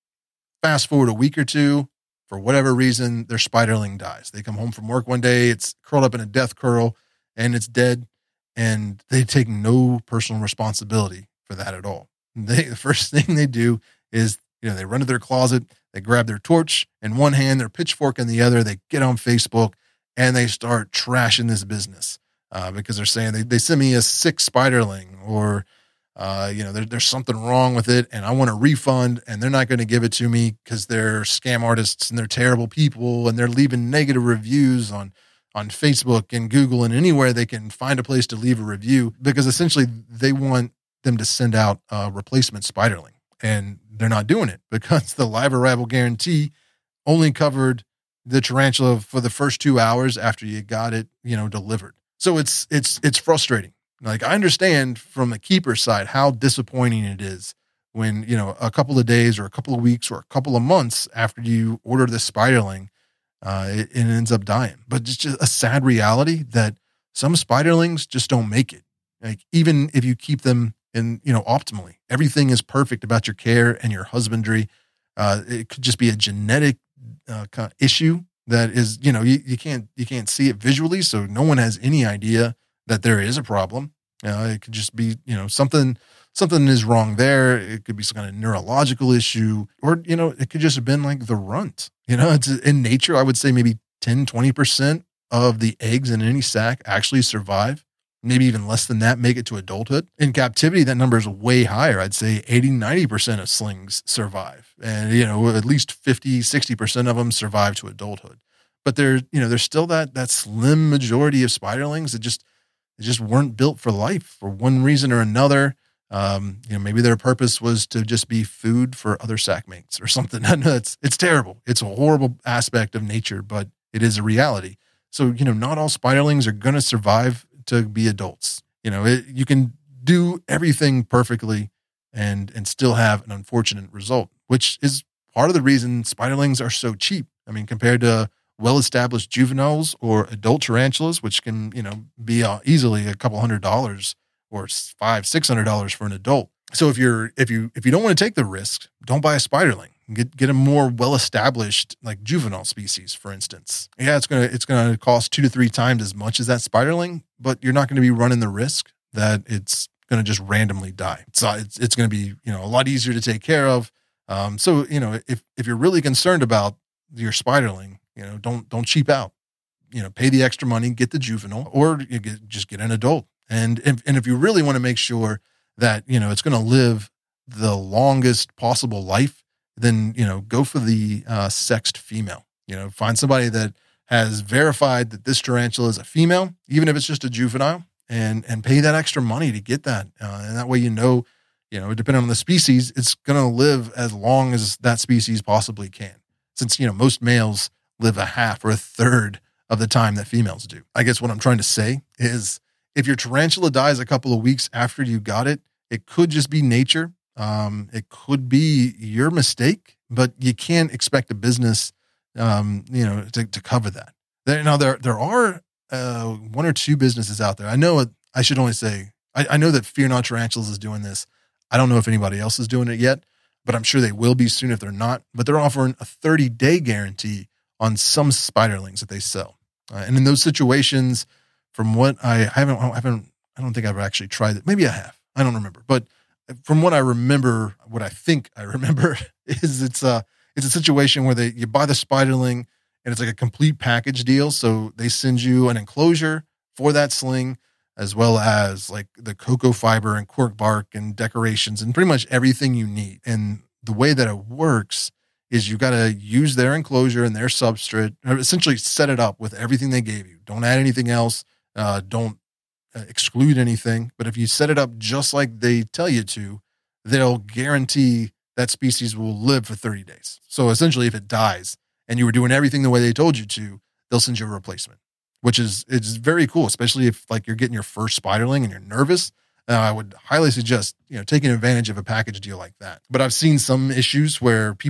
Fast forward a week or two, for whatever reason, their spiderling dies. They come home from work one day, it's curled up in a death curl and it's dead. And they take no personal responsibility for that at all. They, the first thing they do is, you know, they run to their closet, they grab their torch in one hand, their pitchfork in the other, they get on Facebook and they start trashing this business uh, because they're saying they, they sent me a sick spiderling, or, uh, you know, there, there's something wrong with it and I want a refund, and they're not going to give it to me because they're scam artists and they're terrible people and they're leaving negative reviews on on Facebook and Google and anywhere they can find a place to leave a review, because essentially they want them to send out a replacement spiderling, and they're not doing it because the live arrival guarantee only covered the tarantula for the first two hours after you got it, you know, delivered. So it's, it's, it's frustrating. Like, I understand from the keeper side how disappointing it is when, you know, a couple of days or a couple of weeks or a couple of months after you order the spiderling, Uh, it, it ends up dying. But it's just a sad reality that some spiderlings just don't make it. Like, even if you keep them in, you know, optimally, everything is perfect about your care and your husbandry. Uh, it could just be a genetic uh, kind of issue that is, you know, you, you can't, you can't see it visually. So no one has any idea that there is a problem. Uh, it could just be, you know, something, something is wrong there. It could be some kind of neurological issue, or, you know, it could just have been like the runt. You know, it's in nature, I would say maybe ten, twenty percent of the eggs in any sack actually survive. Maybe even less than that make it to adulthood. In captivity, that number is way higher. I'd say eighty, ninety percent of slings survive. And, you know, at least fifty, sixty percent of them survive to adulthood. But there, you know, there's still that, that slim majority of spiderlings that just, they just weren't built for life for one reason or another. Um, you know, maybe their purpose was to just be food for other sack mates or something. I know it's, it's terrible. It's a horrible aspect of nature, but it is a reality. So, you know, not all spiderlings are going to survive to be adults. You know, it, you can do everything perfectly and, and still have an unfortunate result, which is part of the reason spiderlings are so cheap. I mean, compared to well-established juveniles or adult tarantulas, which can, you know, be uh, easily a couple hundred dollars or five, six hundred dollars for an adult. So if you're, if you, if you don't want to take the risk, don't buy a spiderling. Get, get a more well-established, like juvenile species, for instance. Yeah, it's going to, it's going to cost two to three times as much as that spiderling, but you're not going to be running the risk that it's going to just randomly die. So it's, it's going to be, you know, a lot easier to take care of. Um, so, you know, if, if you're really concerned about your spiderling, you know, don't, don't cheap out, you know, pay the extra money, get the juvenile, or you get, just get an adult. And, and, and if you really want to make sure that, you know, it's going to live the longest possible life, then, you know, go for the uh, sexed female. You know, find somebody that has verified that this tarantula is a female, even if it's just a juvenile, and and pay that extra money to get that. Uh, and that way, you know, you know, depending on the species, it's going to live as long as that species possibly can. Since, you know, most males live a half or a third of the time that females do. I guess what I'm trying to say is, if your tarantula dies a couple of weeks after you got it, it could just be nature. Um, it could be your mistake, but you can't expect a business, um, you know, to, to cover that. There, now there, there are, uh, one or two businesses out there. I know it, I should only say, I, I know that Fear Not Tarantulas is doing this. I don't know if anybody else is doing it yet, but I'm sure they will be soon if they're not, but they're offering a thirty day guarantee on some spiderlings that they sell. Uh, and in those situations, from what I, I haven't, I haven't, I don't think I've actually tried it. Maybe I have, I don't remember, but from what I remember, what I think I remember is it's a, it's a situation where they, you buy the spiderling and it's like a complete package deal. So they send you an enclosure for that sling, as well as like the cocoa fiber and cork bark and decorations and pretty much everything you need. And the way that it works is you got to use their enclosure and their substrate, or essentially set it up with everything they gave you. Don't add anything else. Uh, don't uh, exclude anything. But if you set it up just like they tell you to, they'll guarantee that species will live for thirty days. So essentially, if it dies and you were doing everything the way they told you to, they'll send you a replacement, which is, it's very cool, especially if like you're getting your first spiderling and you're nervous. Uh, I would highly suggest, you know, taking advantage of a package deal like that. But I've seen some issues where people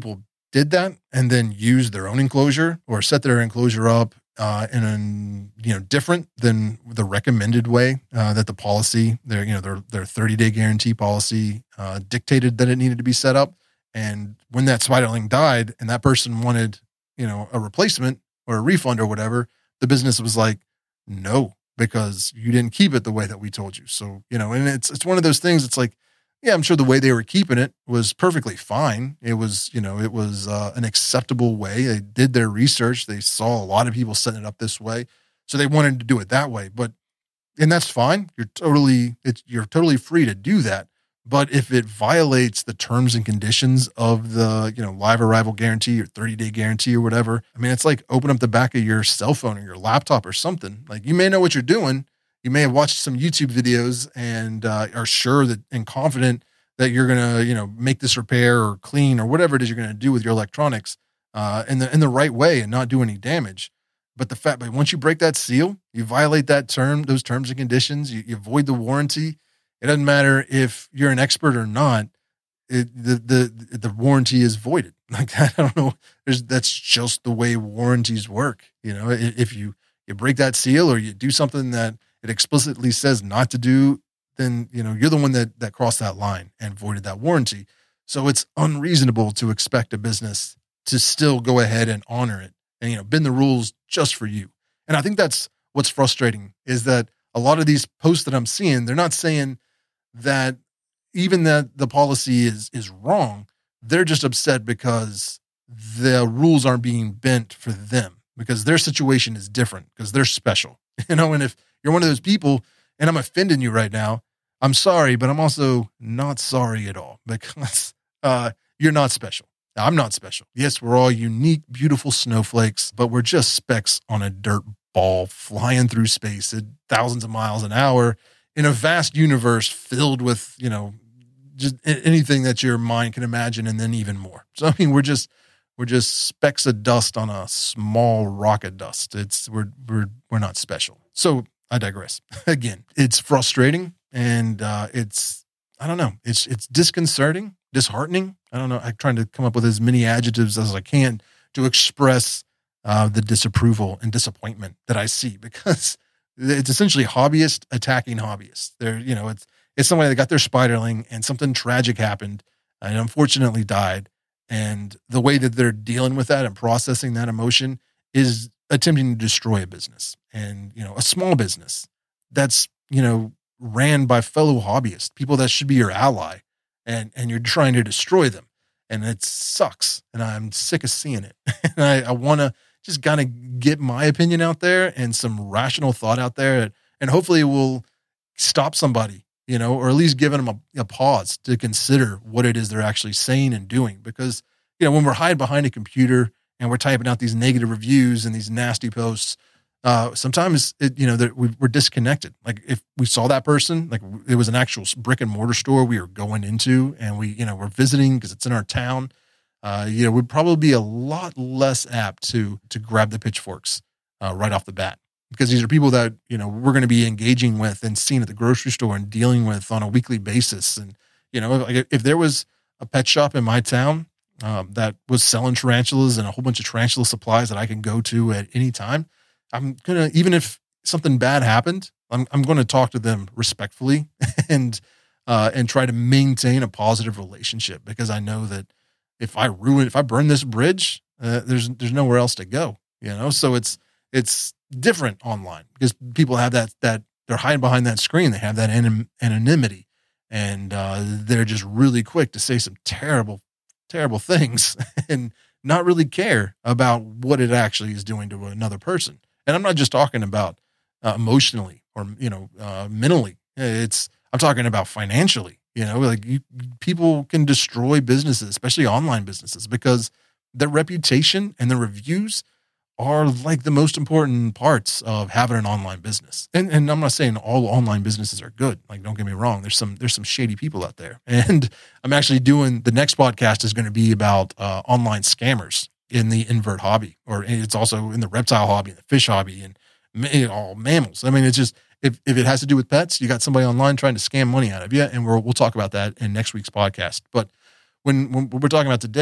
did that and then used their own enclosure or set their enclosure up uh, in a, you know, different than the recommended way uh, that the policy, their, you know, their, their thirty day guarantee policy uh, dictated that it needed to be set up. And when that spiderling died and that person wanted, you know, a replacement or a refund or whatever, the business was like, no, because you didn't keep it the way that we told you. So, you know, and it's, it's one of those things. It's like, yeah, I'm sure the way they were keeping it was perfectly fine. It was, you know, it was uh, an acceptable way. They did their research. They saw a lot of people setting it up this way. So they wanted to do it that way. But, and that's fine. You're totally, it's, you're totally free to do that. But if it violates the terms and conditions of the, you know, live arrival guarantee or thirty day guarantee or whatever, I mean, it's like open up the back of your cell phone or your laptop or something. Like, you may know what you're doing. You may have watched some YouTube videos and uh, are sure that and confident that you're going to, you know, make this repair or clean or whatever it is you're going to do with your electronics uh, in the in the right way and not do any damage. But the fact, but once you break that seal, you violate that term, those terms and conditions, you, you void the warranty. It doesn't matter if you're an expert or not. It, the the the warranty is voided. Like, I don't know. There's that's just the way warranties work. You know, if you you break that seal or you do something that it explicitly says not to do, then, you know, you're the one that, that crossed that line and voided that warranty. So it's unreasonable to expect a business to still go ahead and honor it and, you know, bend the rules just for you. And I think that's what's frustrating is that a lot of these posts that I'm seeing, they're not saying that even that the policy is, is wrong. They're just upset because the rules aren't being bent for them because their situation is different because they're special, you know, and if you're one of those people and I'm offending you right now, I'm sorry, but I'm also not sorry at all because uh, you're not special. I'm not special. Yes, we're all unique, beautiful snowflakes, but we're just specks on a dirt ball flying through space at thousands of miles an hour in a vast universe filled with, you know, just anything that your mind can imagine and then even more. So, I mean, we're just, we're just specks of dust on a small rock of dust. It's, we're, we're, we're not special. So, I digress. Again, it's frustrating and uh, it's, I don't know, it's it's disconcerting, disheartening. I don't know. I'm trying to come up with as many adjectives as I can to express uh, the disapproval and disappointment that I see because it's essentially hobbyists attacking hobbyists. They're, you know, it's it's somebody that got their spiderling and something tragic happened and unfortunately died. And the way that they're dealing with that and processing that emotion is attempting to destroy a business and, you know, a small business that's, you know, ran by fellow hobbyists, people that should be your ally, and, and you're trying to destroy them. And it sucks. And I'm sick of seeing it. And I, I want to just kind of get my opinion out there and some rational thought out there. And hopefully it will stop somebody, you know, or at least giving them a, a pause to consider what it is they're actually saying and doing. Because, you know, when we're hiding behind a computer and we're typing out these negative reviews and these nasty posts, uh, sometimes it, you know, that we're disconnected. Like if we saw that person, like it was an actual brick and mortar store we were going into and we, you know, we're visiting because it's in our town, uh, you know, we'd probably be a lot less apt to, to grab the pitchforks, uh, right off the bat, because these are people that, you know, we're going to be engaging with and seeing at the grocery store and dealing with on a weekly basis. And, you know, if, if there was a pet shop in my town, Um, that was selling tarantulas and a whole bunch of tarantula supplies that I can go to at any time, I'm going to, even if something bad happened, I'm, I'm going to talk to them respectfully and, uh, and try to maintain a positive relationship because I know that if I ruin, if I burn this bridge, uh, there's, there's nowhere else to go, you know? So it's, it's different online because people have that, that they're hiding behind that screen. They have that anon- anonymity and, uh, they're just really quick to say some terrible, terrible things and not really care about what it actually is doing to another person. And I'm not just talking about uh, emotionally or, you know, uh, mentally. It's, I'm talking about financially, you know, like you, people can destroy businesses, especially online businesses, because their reputation and the reviews are like the most important parts of having an online business. And and I'm not saying all online businesses are good. Like, don't get me wrong. There's some, there's some shady people out there. And I'm actually doing, the next podcast is going to be about uh, online scammers in the invert hobby, or it's also in the reptile hobby, the fish hobby, and all mammals. I mean, it's just, if, if it has to do with pets, you got somebody online trying to scam money out of you. And we'll, we'll talk about that in next week's podcast. But when, when we're talking about today,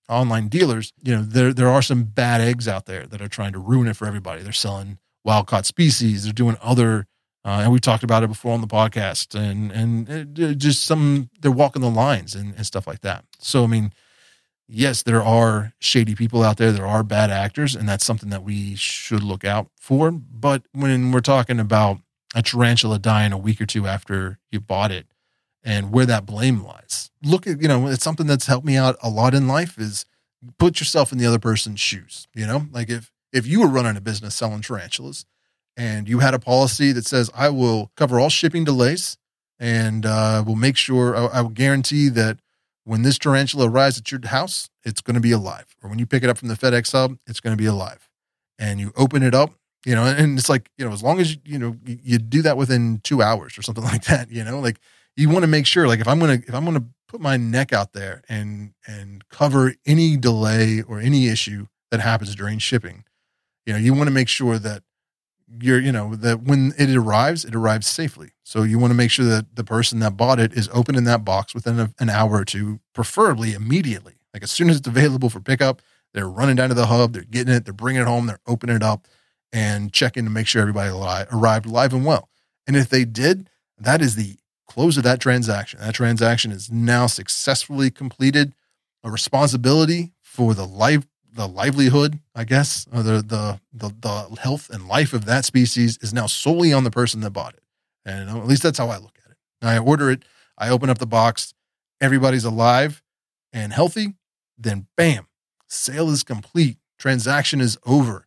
online dealers, you know, there there are some bad eggs out there that are trying to ruin it for everybody. They're selling wild caught species. They're doing other, uh, and we talked about it before on the podcast, and and it, just some they're walking the lines and, and stuff like that. So I mean, yes, there are shady people out there. There are bad actors, and that's something that we should look out for. But when we're talking about a tarantula dying a week or two after you bought it and where that blame lies, look at, you know, it's something that's helped me out a lot in life is put yourself in the other person's shoes. You know, like if, if you were running a business selling tarantulas and you had a policy that says, I will cover all shipping delays and uh, will make sure, I, I will guarantee that when this tarantula arrives at your house, it's going to be alive. Or when you pick it up from the FedEx hub, it's going to be alive. And you open it up, you know, and it's like, you know, as long as, you know, you do that within two hours or something like that, you know, like you want to make sure, like if I'm going to, if I'm going to put my neck out there and, and cover any delay or any issue that happens during shipping, you know, you want to make sure that you're, you know, that when it arrives, it arrives safely. So you want to make sure that the person that bought it is opening that box within a, an hour or two, preferably immediately. Like as soon as it's available for pickup, they're running down to the hub, they're getting it, they're bringing it home, they're opening it up and checking to make sure everybody li- arrived live and well. And if they did, that is the close of that transaction. That transaction is now successfully completed. A responsibility for the life, the livelihood, I guess, or the, the, the, the health and life of that species is now solely on the person that bought it. And at least that's how I look at it. I order it, I open up the box, everybody's alive and healthy, then bam, sale is complete. Transaction is over.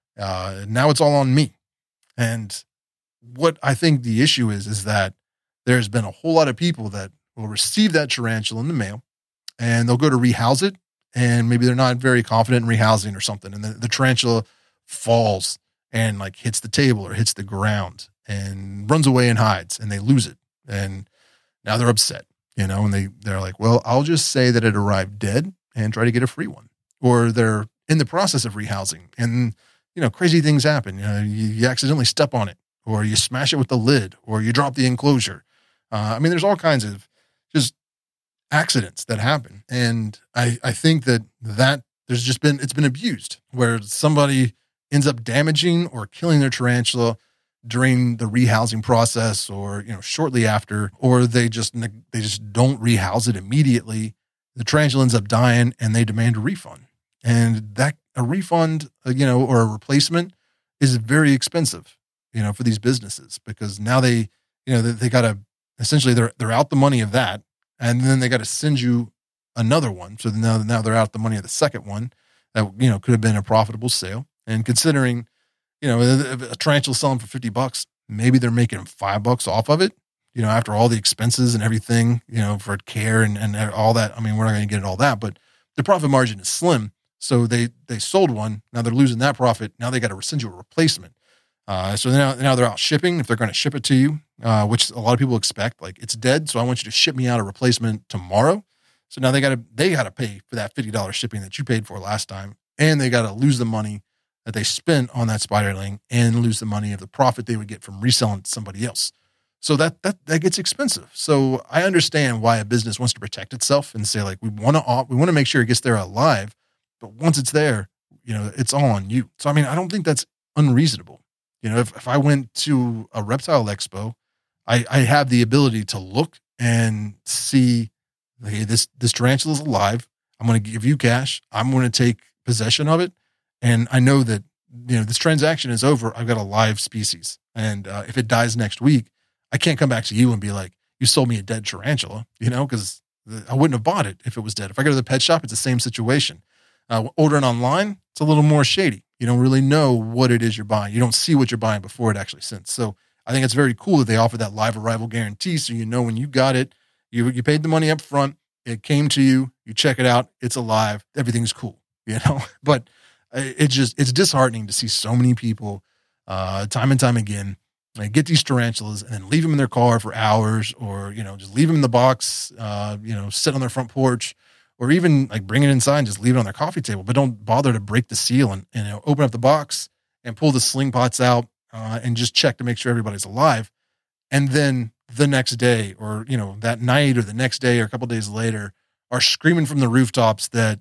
Uh, now it's all on me. And what I think the issue is, is that there's been a whole lot of people that will receive that tarantula in the mail and they'll go to rehouse it. And maybe they're not very confident in rehousing or something. And the, the tarantula falls and like hits the table or hits the ground and runs away and hides and they lose it. And now they're upset, you know, and they, they're like, well, I'll just say that it arrived dead and try to get a free one. Or they're in the process of rehousing and, you know, crazy things happen. You know, you, you accidentally step on it or you smash it with the lid or you drop the enclosure. Uh, I mean, there's all kinds of just accidents that happen. And I, I think that that there's just been, it's been abused where somebody ends up damaging or killing their tarantula during the rehousing process or, you know, shortly after, or they just, they just don't rehouse it immediately. The tarantula ends up dying and they demand a refund. And that a refund, you know, or a replacement is very expensive, you know, for these businesses because now they, you know, they, they got to essentially they're, they're out the money of that. And then they got to send you another one. So now, now they're out the money of the second one that, you know, could have been a profitable sale. And considering, you know, a tarantula selling for fifty bucks, maybe they're making five bucks off of it, you know, after all the expenses and everything, you know, for care and, and all that. I mean, we're not going to get at all that, but the profit margin is slim. So they, they sold one. Now they're losing that profit. Now they got to send you a replacement. Uh, so now, now they're out shipping if they're going to ship it to you, uh, which a lot of people expect, like it's dead. So I want you to ship me out a replacement tomorrow. So now they got to, they got to pay for that fifty dollars shipping that you paid for last time. And they got to lose the money that they spent on that spiderling and lose the money of the profit they would get from reselling to somebody else. So that, that, that gets expensive. So I understand why a business wants to protect itself and say like, we want to, we want to make sure it gets there alive, but once it's there, you know, it's all on you. So, I mean, I don't think that's unreasonable. You know, if, if I went to a reptile expo, I, I have the ability to look and see, hey, this, this tarantula is alive. I'm going to give you cash. I'm going to take possession of it. And I know that, you know, this transaction is over. I've got a live species. And uh, if it dies next week, I can't come back to you and be like, you sold me a dead tarantula, you know, because I wouldn't have bought it if it was dead. If I go to the pet shop, it's the same situation. Uh, ordering online, it's a little more shady. You don't really know what it is you're buying. You don't see what you're buying before it actually sends. So I think it's very cool that they offer that live arrival guarantee. So you know when you got it, you you paid the money up front, it came to you, you check it out, it's alive, everything's cool, you know. But it just it's disheartening to see so many people, uh, time and time again, like get these tarantulas and then leave them in their car for hours, or you know just leave them in the box, uh, you know, sit on their front porch. Or even like bring it inside and just leave it on their coffee table, but don't bother to break the seal and, and you know, open up the box and pull the sling pots out uh, and just check to make sure everybody's alive. And then the next day or, you know, that night or the next day or a couple days later are screaming from the rooftops that,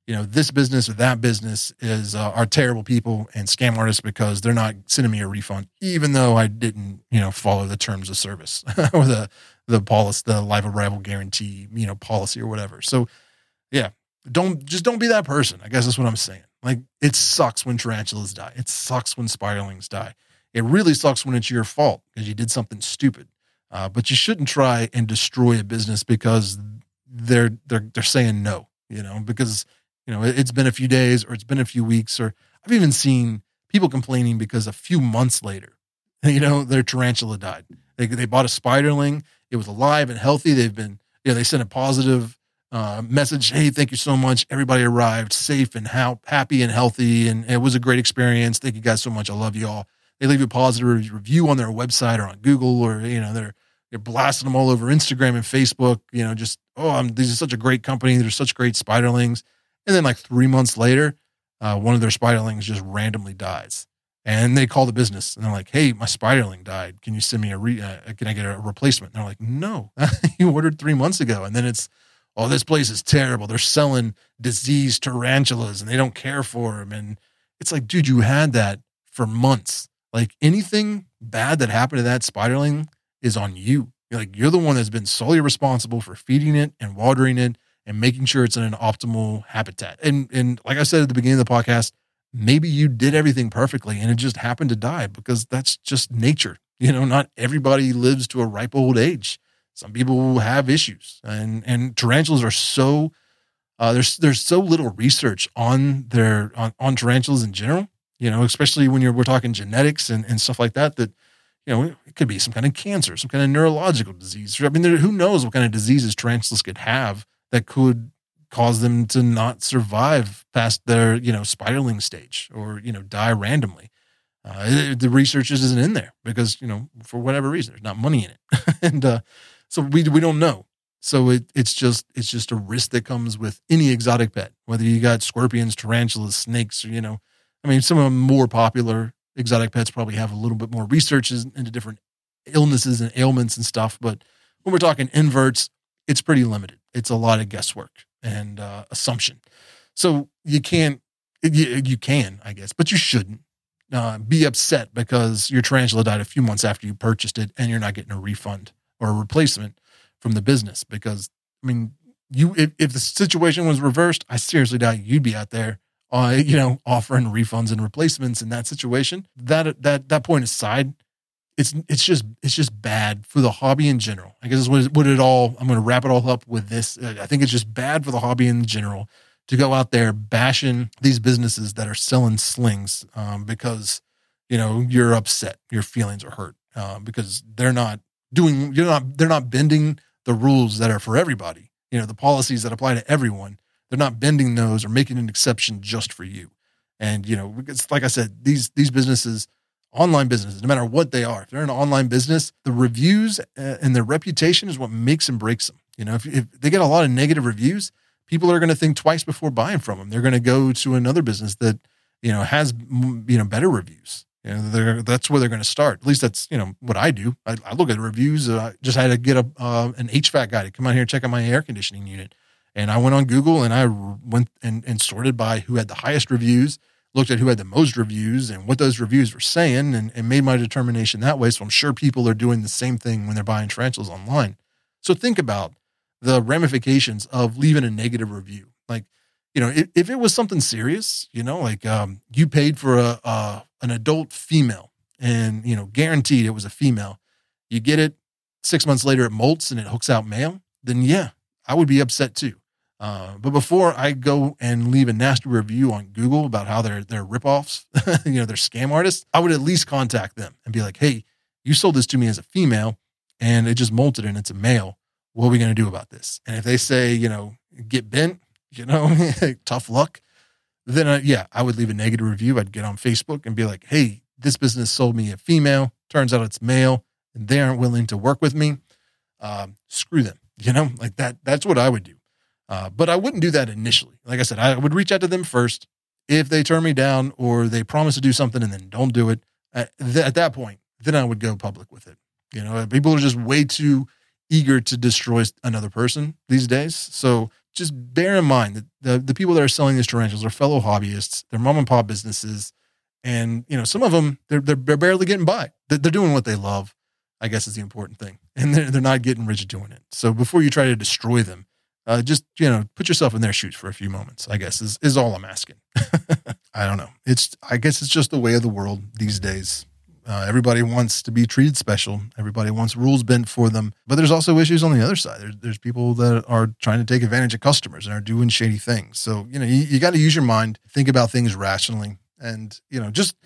you know, this business or that business is uh, are terrible people and scam artists because they're not sending me a refund, even though I didn't, you know, follow the terms of service or the the policy, the life arrival guarantee, you know, policy or whatever. So, yeah, don't just don't be that person. I guess that's what I'm saying. Like, it sucks when tarantulas die. It sucks when spiderlings die. It really sucks when it's your fault because you did something stupid. Uh, but you shouldn't try and destroy a business because they're they're they're saying no. You know, because you know it, it's been a few days or it's been a few weeks, or I've even seen people complaining because a few months later, you know, their tarantula died. They they bought a spiderling. It was alive and healthy. They've been, you know, they sent a positive uh, message. Hey, thank you so much. Everybody arrived safe and how happy and healthy, and it was a great experience. Thank you guys so much. I love you all. They leave a positive review on their website or on Google, or, you know, they're, they're blasting them all over Instagram and Facebook, you know, just, oh, I'm, this is such a great company. They're such great spiderlings. And then like three months later, uh, one of their spiderlings just randomly dies. And they call the business and they're like, hey, my spiderling died. Can you send me a, re- uh, can I get a replacement? And they're like, no, you ordered three months ago. And then it's, oh, this place is terrible. They're selling diseased tarantulas and they don't care for them. And it's like, dude, you had that for months. Like, anything bad that happened to that spiderling is on you. You're like, you're the one that's been solely responsible for feeding it and watering it and making sure it's in an optimal habitat. And, and like I said at the beginning of the podcast, maybe you did everything perfectly and it just happened to die because that's just nature. You know, not everybody lives to a ripe old age. Some people have issues, and, and tarantulas are so, uh, there's, there's so little research on their, on, on tarantulas in general. You know, especially when you're, we're talking genetics and, and stuff like that, that, you know, it could be some kind of cancer, some kind of neurological disease. I mean, there, who knows what kind of diseases tarantulas could have that could cause them to not survive past their, you know, spiderling stage or, you know, die randomly. Uh, it, the research isn't in there because, you know, for whatever reason, there's not money in it. and uh, so we, we don't know. So it, it's just, it's just a risk that comes with any exotic pet, whether you got scorpions, tarantulas, snakes, or, you know, I mean, some of the more popular exotic pets probably have a little bit more research into different illnesses and ailments and stuff. But when we're talking inverts, it's pretty limited. It's a lot of guesswork and uh, assumption. So you can't, you, you can, I guess, but you shouldn't uh, be upset because your tarantula died a few months after you purchased it and you're not getting a refund or a replacement from the business. Because, I mean, you if, if the situation was reversed, I seriously doubt you'd be out there Uh, you know, offering refunds and replacements in that situation. That that that point aside, it's it's just it's just bad for the hobby in general. I guess what what it all. I'm going to wrap it all up with this. I think it's just bad for the hobby in general to go out there bashing these businesses that are selling slings um, because, you know, you're upset, your feelings are hurt uh, because they're not doing. You're not. They're not bending the rules that are for everybody. You know, the policies that apply to everyone. They're not bending those or making an exception just for you. And, you know, it's like I said, these, these businesses, online businesses, no matter what they are, if they're an online business, the reviews and their reputation is what makes and breaks them. You know, if, if they get a lot of negative reviews, people are going to think twice before buying from them. They're going to go to another business that, you know, has, you know, better reviews. You know, they're, that's where they're going to start. At least that's, you know, what I do. I, I look at the reviews. I uh, just had to get a, uh, an H V A C guy to come out here and check out my air conditioning unit. And I went on Google and I went and, and sorted by who had the highest reviews, looked at who had the most reviews and what those reviews were saying, and, and made my determination that way. So I'm sure people are doing the same thing when they're buying tarantulas online. So think about the ramifications of leaving a negative review. Like, you know, if, if it was something serious, you know, like um, you paid for a, a an adult female and, you know, guaranteed it was a female, you get it six months later, it molts and it hooks out male, then yeah, I would be upset too. Uh, but before I go and leave a nasty review on Google about how they're, they're ripoffs, you know, they're scam artists, I would at least contact them and be like, hey, you sold this to me as a female and it just molted and it's a male. What are we going to do about this? And if they say, you know, get bent, you know, tough luck, then uh, yeah, I would leave a negative review. I'd get on Facebook and be like, hey, this business sold me a female. Turns out it's male and they aren't willing to work with me. Um, screw them, you know, like that. That's what I would do. Uh, but I wouldn't do that initially. Like I said, I would reach out to them first. If they turn me down or they promise to do something and then don't do it, at, th- at that point, then I would go public with it. You know, people are just way too eager to destroy another person these days. So just bear in mind that the, the people that are selling these tarantulas are fellow hobbyists. They're mom and pop businesses. And, you know, some of them, they're, they're, they're barely getting by. They're, they're doing what they love, I guess is the important thing. And they're, they're not getting rich doing it. So before you try to destroy them, uh, just, you know, put yourself in their shoes for a few moments, I guess is, is all I'm asking. I don't know. It's, I guess it's just the way of the world these days. Uh, everybody wants to be treated special. Everybody wants rules bent for them. But there's also issues on the other side. There's, there's people that are trying to take advantage of customers and are doing shady things. So, you know, you, you got to use your mind, think about things rationally. And, you know, just,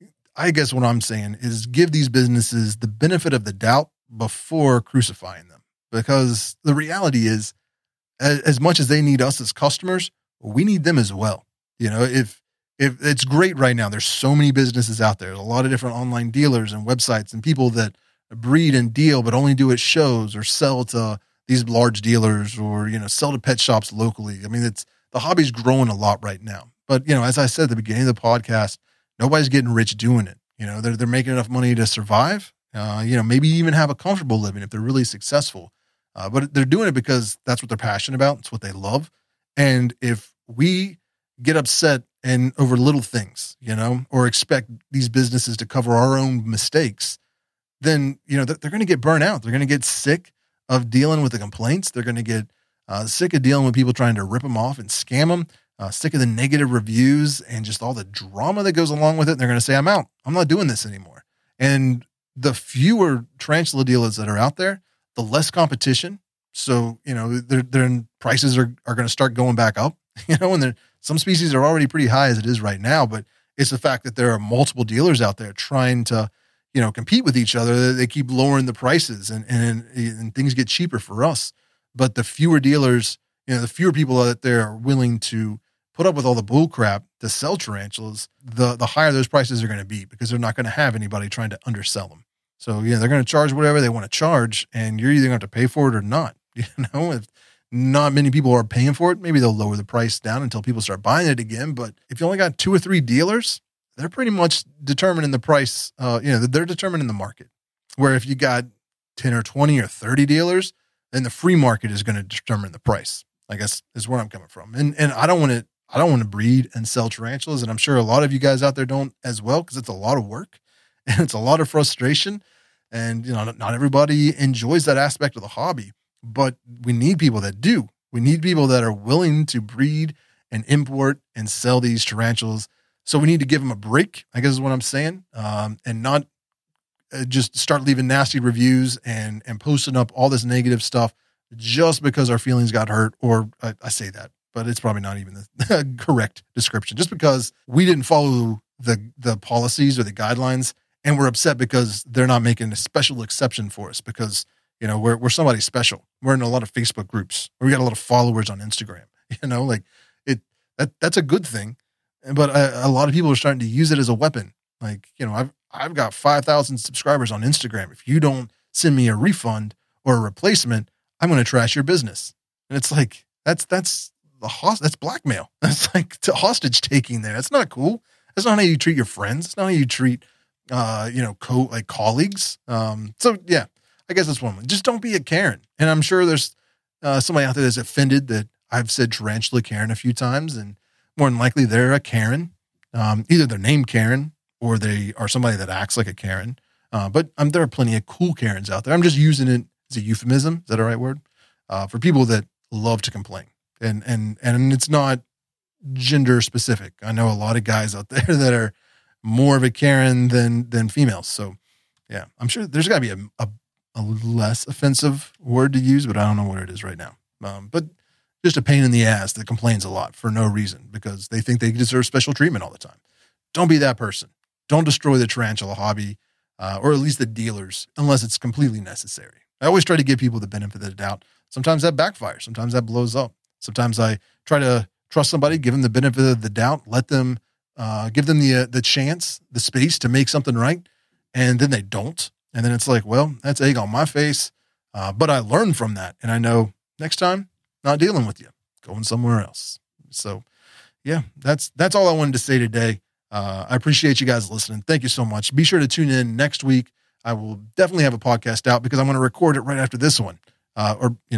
I guess what I'm saying is give these businesses the benefit of the doubt before crucifying them. Because the reality is, as, as much as they need us as customers, we need them as well. You know, if, if it's great right now, there's so many businesses out there, a lot of different online dealers and websites and people that breed and deal, but only do at shows or sell to these large dealers or, you know, sell to pet shops locally. I mean, it's, the hobby's growing a lot right now. But, you know, as I said at the beginning of the podcast, nobody's getting rich doing it. You know, they're, they're making enough money to survive, uh, you know, maybe even have a comfortable living if they're really successful. Uh, but they're doing it because that's what they're passionate about. It's what they love. And if we get upset and over little things, you know, or expect these businesses to cover our own mistakes, then, you know, they're, they're going to get burnt out. They're going to get sick of dealing with the complaints. They're going to get uh, sick of dealing with people trying to rip them off and scam them. Uh, sick of the negative reviews and just all the drama that goes along with it. And they're going to say, I'm out. I'm not doing this anymore. And the fewer tarantula dealers that are out there, the less competition. So, you know, their, their prices are, are going to start going back up, you know, and some species are already pretty high as it is right now, but it's the fact that there are multiple dealers out there trying to, you know, compete with each other. They keep lowering the prices and, and, and things get cheaper for us. But the fewer dealers, you know, the fewer people out there are willing to put up with all the bull crap to sell tarantulas, the, the higher those prices are going to be because they're not going to have anybody trying to undersell them. So, yeah, they're going to charge whatever they want to charge, and you're either going to have to pay for it or not. You know, if not many people are paying for it, maybe they'll lower the price down until people start buying it again. But if you only got two or three dealers, they're pretty much determining the price. Uh, you know, they're determining the market. Where if you got ten or twenty or thirty dealers, then the free market is going to determine the price. I guess is where I'm coming from. And and I don't want to I don't want to breed and sell tarantulas, and I'm sure a lot of you guys out there don't as well, because it's a lot of work and it's a lot of frustration. And, you know, not everybody enjoys that aspect of the hobby, but we need people that do. We need people that are willing to breed and import and sell these tarantulas. So we need to give them a break, I guess is what I'm saying, um, and not uh, just start leaving nasty reviews and, and posting up all this negative stuff just because our feelings got hurt. Or I, I say that, but it's probably not even the correct description. Just because we didn't follow the, the policies or the guidelines, and we're upset because they're not making a special exception for us because, you know, we're, we're somebody special. We're in a lot of Facebook groups. We got a lot of followers on Instagram, you know, like it, that that's a good thing. But a, a lot of people are starting to use it as a weapon. Like, you know, I've, I've got five thousand subscribers on Instagram. If you don't send me a refund or a replacement, I'm going to trash your business. And it's like, that's, that's the host, that's blackmail. That's like to hostage taking there. That's not cool. That's not how you treat your friends. It's not how you treat, uh, you know, co like colleagues. Um, so yeah, I guess that's one. Just don't be a Karen. And I'm sure there's uh, somebody out there that's offended that I've said tarantula Karen a few times, and more than likely they're a Karen. Um, either they're named Karen or they are somebody that acts like a Karen. Uh, but um, there are plenty of cool Karens out there. I'm just using it as a euphemism. Is that a right word? Uh, for people that love to complain. And, and, and it's not gender specific. I know a lot of guys out there that are more of a Karen than, than females. So yeah, I'm sure there's gotta be a, a, a less offensive word to use, but I don't know what it is right now. Um, but just a pain in the ass that complains a lot for no reason because they think they deserve special treatment all the time. Don't be that person. Don't destroy the tarantula hobby, uh, or at least the dealers, unless it's completely necessary. I always try to give people the benefit of the doubt. Sometimes that backfires. Sometimes that blows up. Sometimes I try to trust somebody, give them the benefit of the doubt, let them, uh, give them the, uh, the chance, the space to make something right. And then they don't. And then it's like, well, that's egg on my face. Uh, but I learned from that. And I know next time, not dealing with you, going somewhere else. So yeah, that's, that's all I wanted to say today. Uh, I appreciate you guys listening. Thank you so much. Be sure to tune in next week. I will definitely have a podcast out because I'm going to record it right after this one. Uh, or, you know,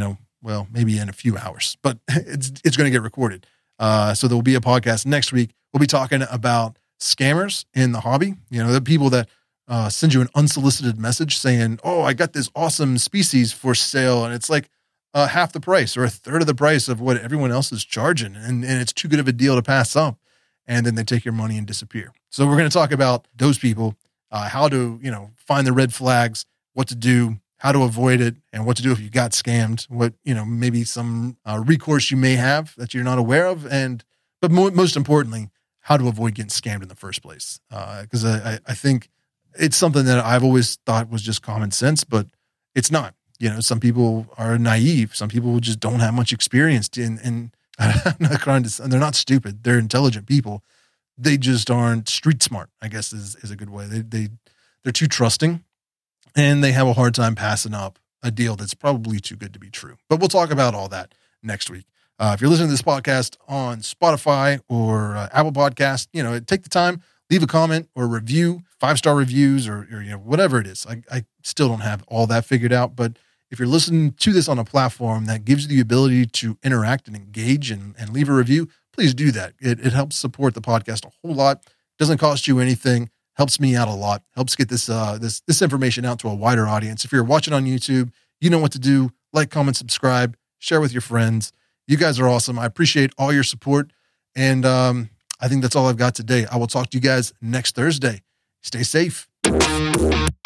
well, maybe in a few hours, but it's it's going to get recorded. Uh, so there will be a podcast next week. We'll be talking about scammers in the hobby. You know, the people that uh, send you an unsolicited message saying, "Oh, I got this awesome species for sale," and it's like uh, half the price or a third of the price of what everyone else is charging, and and it's too good of a deal to pass up. And then they take your money and disappear. So we're going to talk about those people, uh, how to you know find the red flags, what to do, how to avoid it, and what to do if you got scammed, what, you know, maybe some uh, recourse you may have that you're not aware of. And, but mo- most importantly, how to avoid getting scammed in the first place. Uh, cause I, I think it's something that I've always thought was just common sense, but it's not. You know, some people are naive. Some people just don't have much experience in, in I'm not trying to, they're not stupid. They're intelligent people. They just aren't street smart, I guess is, is a good way. They, they, they're too trusting. And they have a hard time passing up a deal that's probably too good to be true. But we'll talk about all that next week. Uh, if you're listening to this podcast on Spotify or uh, Apple Podcast, you know, take the time, leave a comment or review, five-star reviews or, or you know, whatever it is. I, I still don't have all that figured out. But if you're listening to this on a platform that gives you the ability to interact and engage and, and leave a review, please do that. It, it helps support the podcast a whole lot. Doesn't cost you anything. Helps me out a lot. Helps get this uh, this this information out to a wider audience. If you're watching on YouTube, you know what to do. Like, comment, subscribe, share with your friends. You guys are awesome. I appreciate all your support. And um, I think that's all I've got today. I will talk to you guys next Thursday. Stay safe.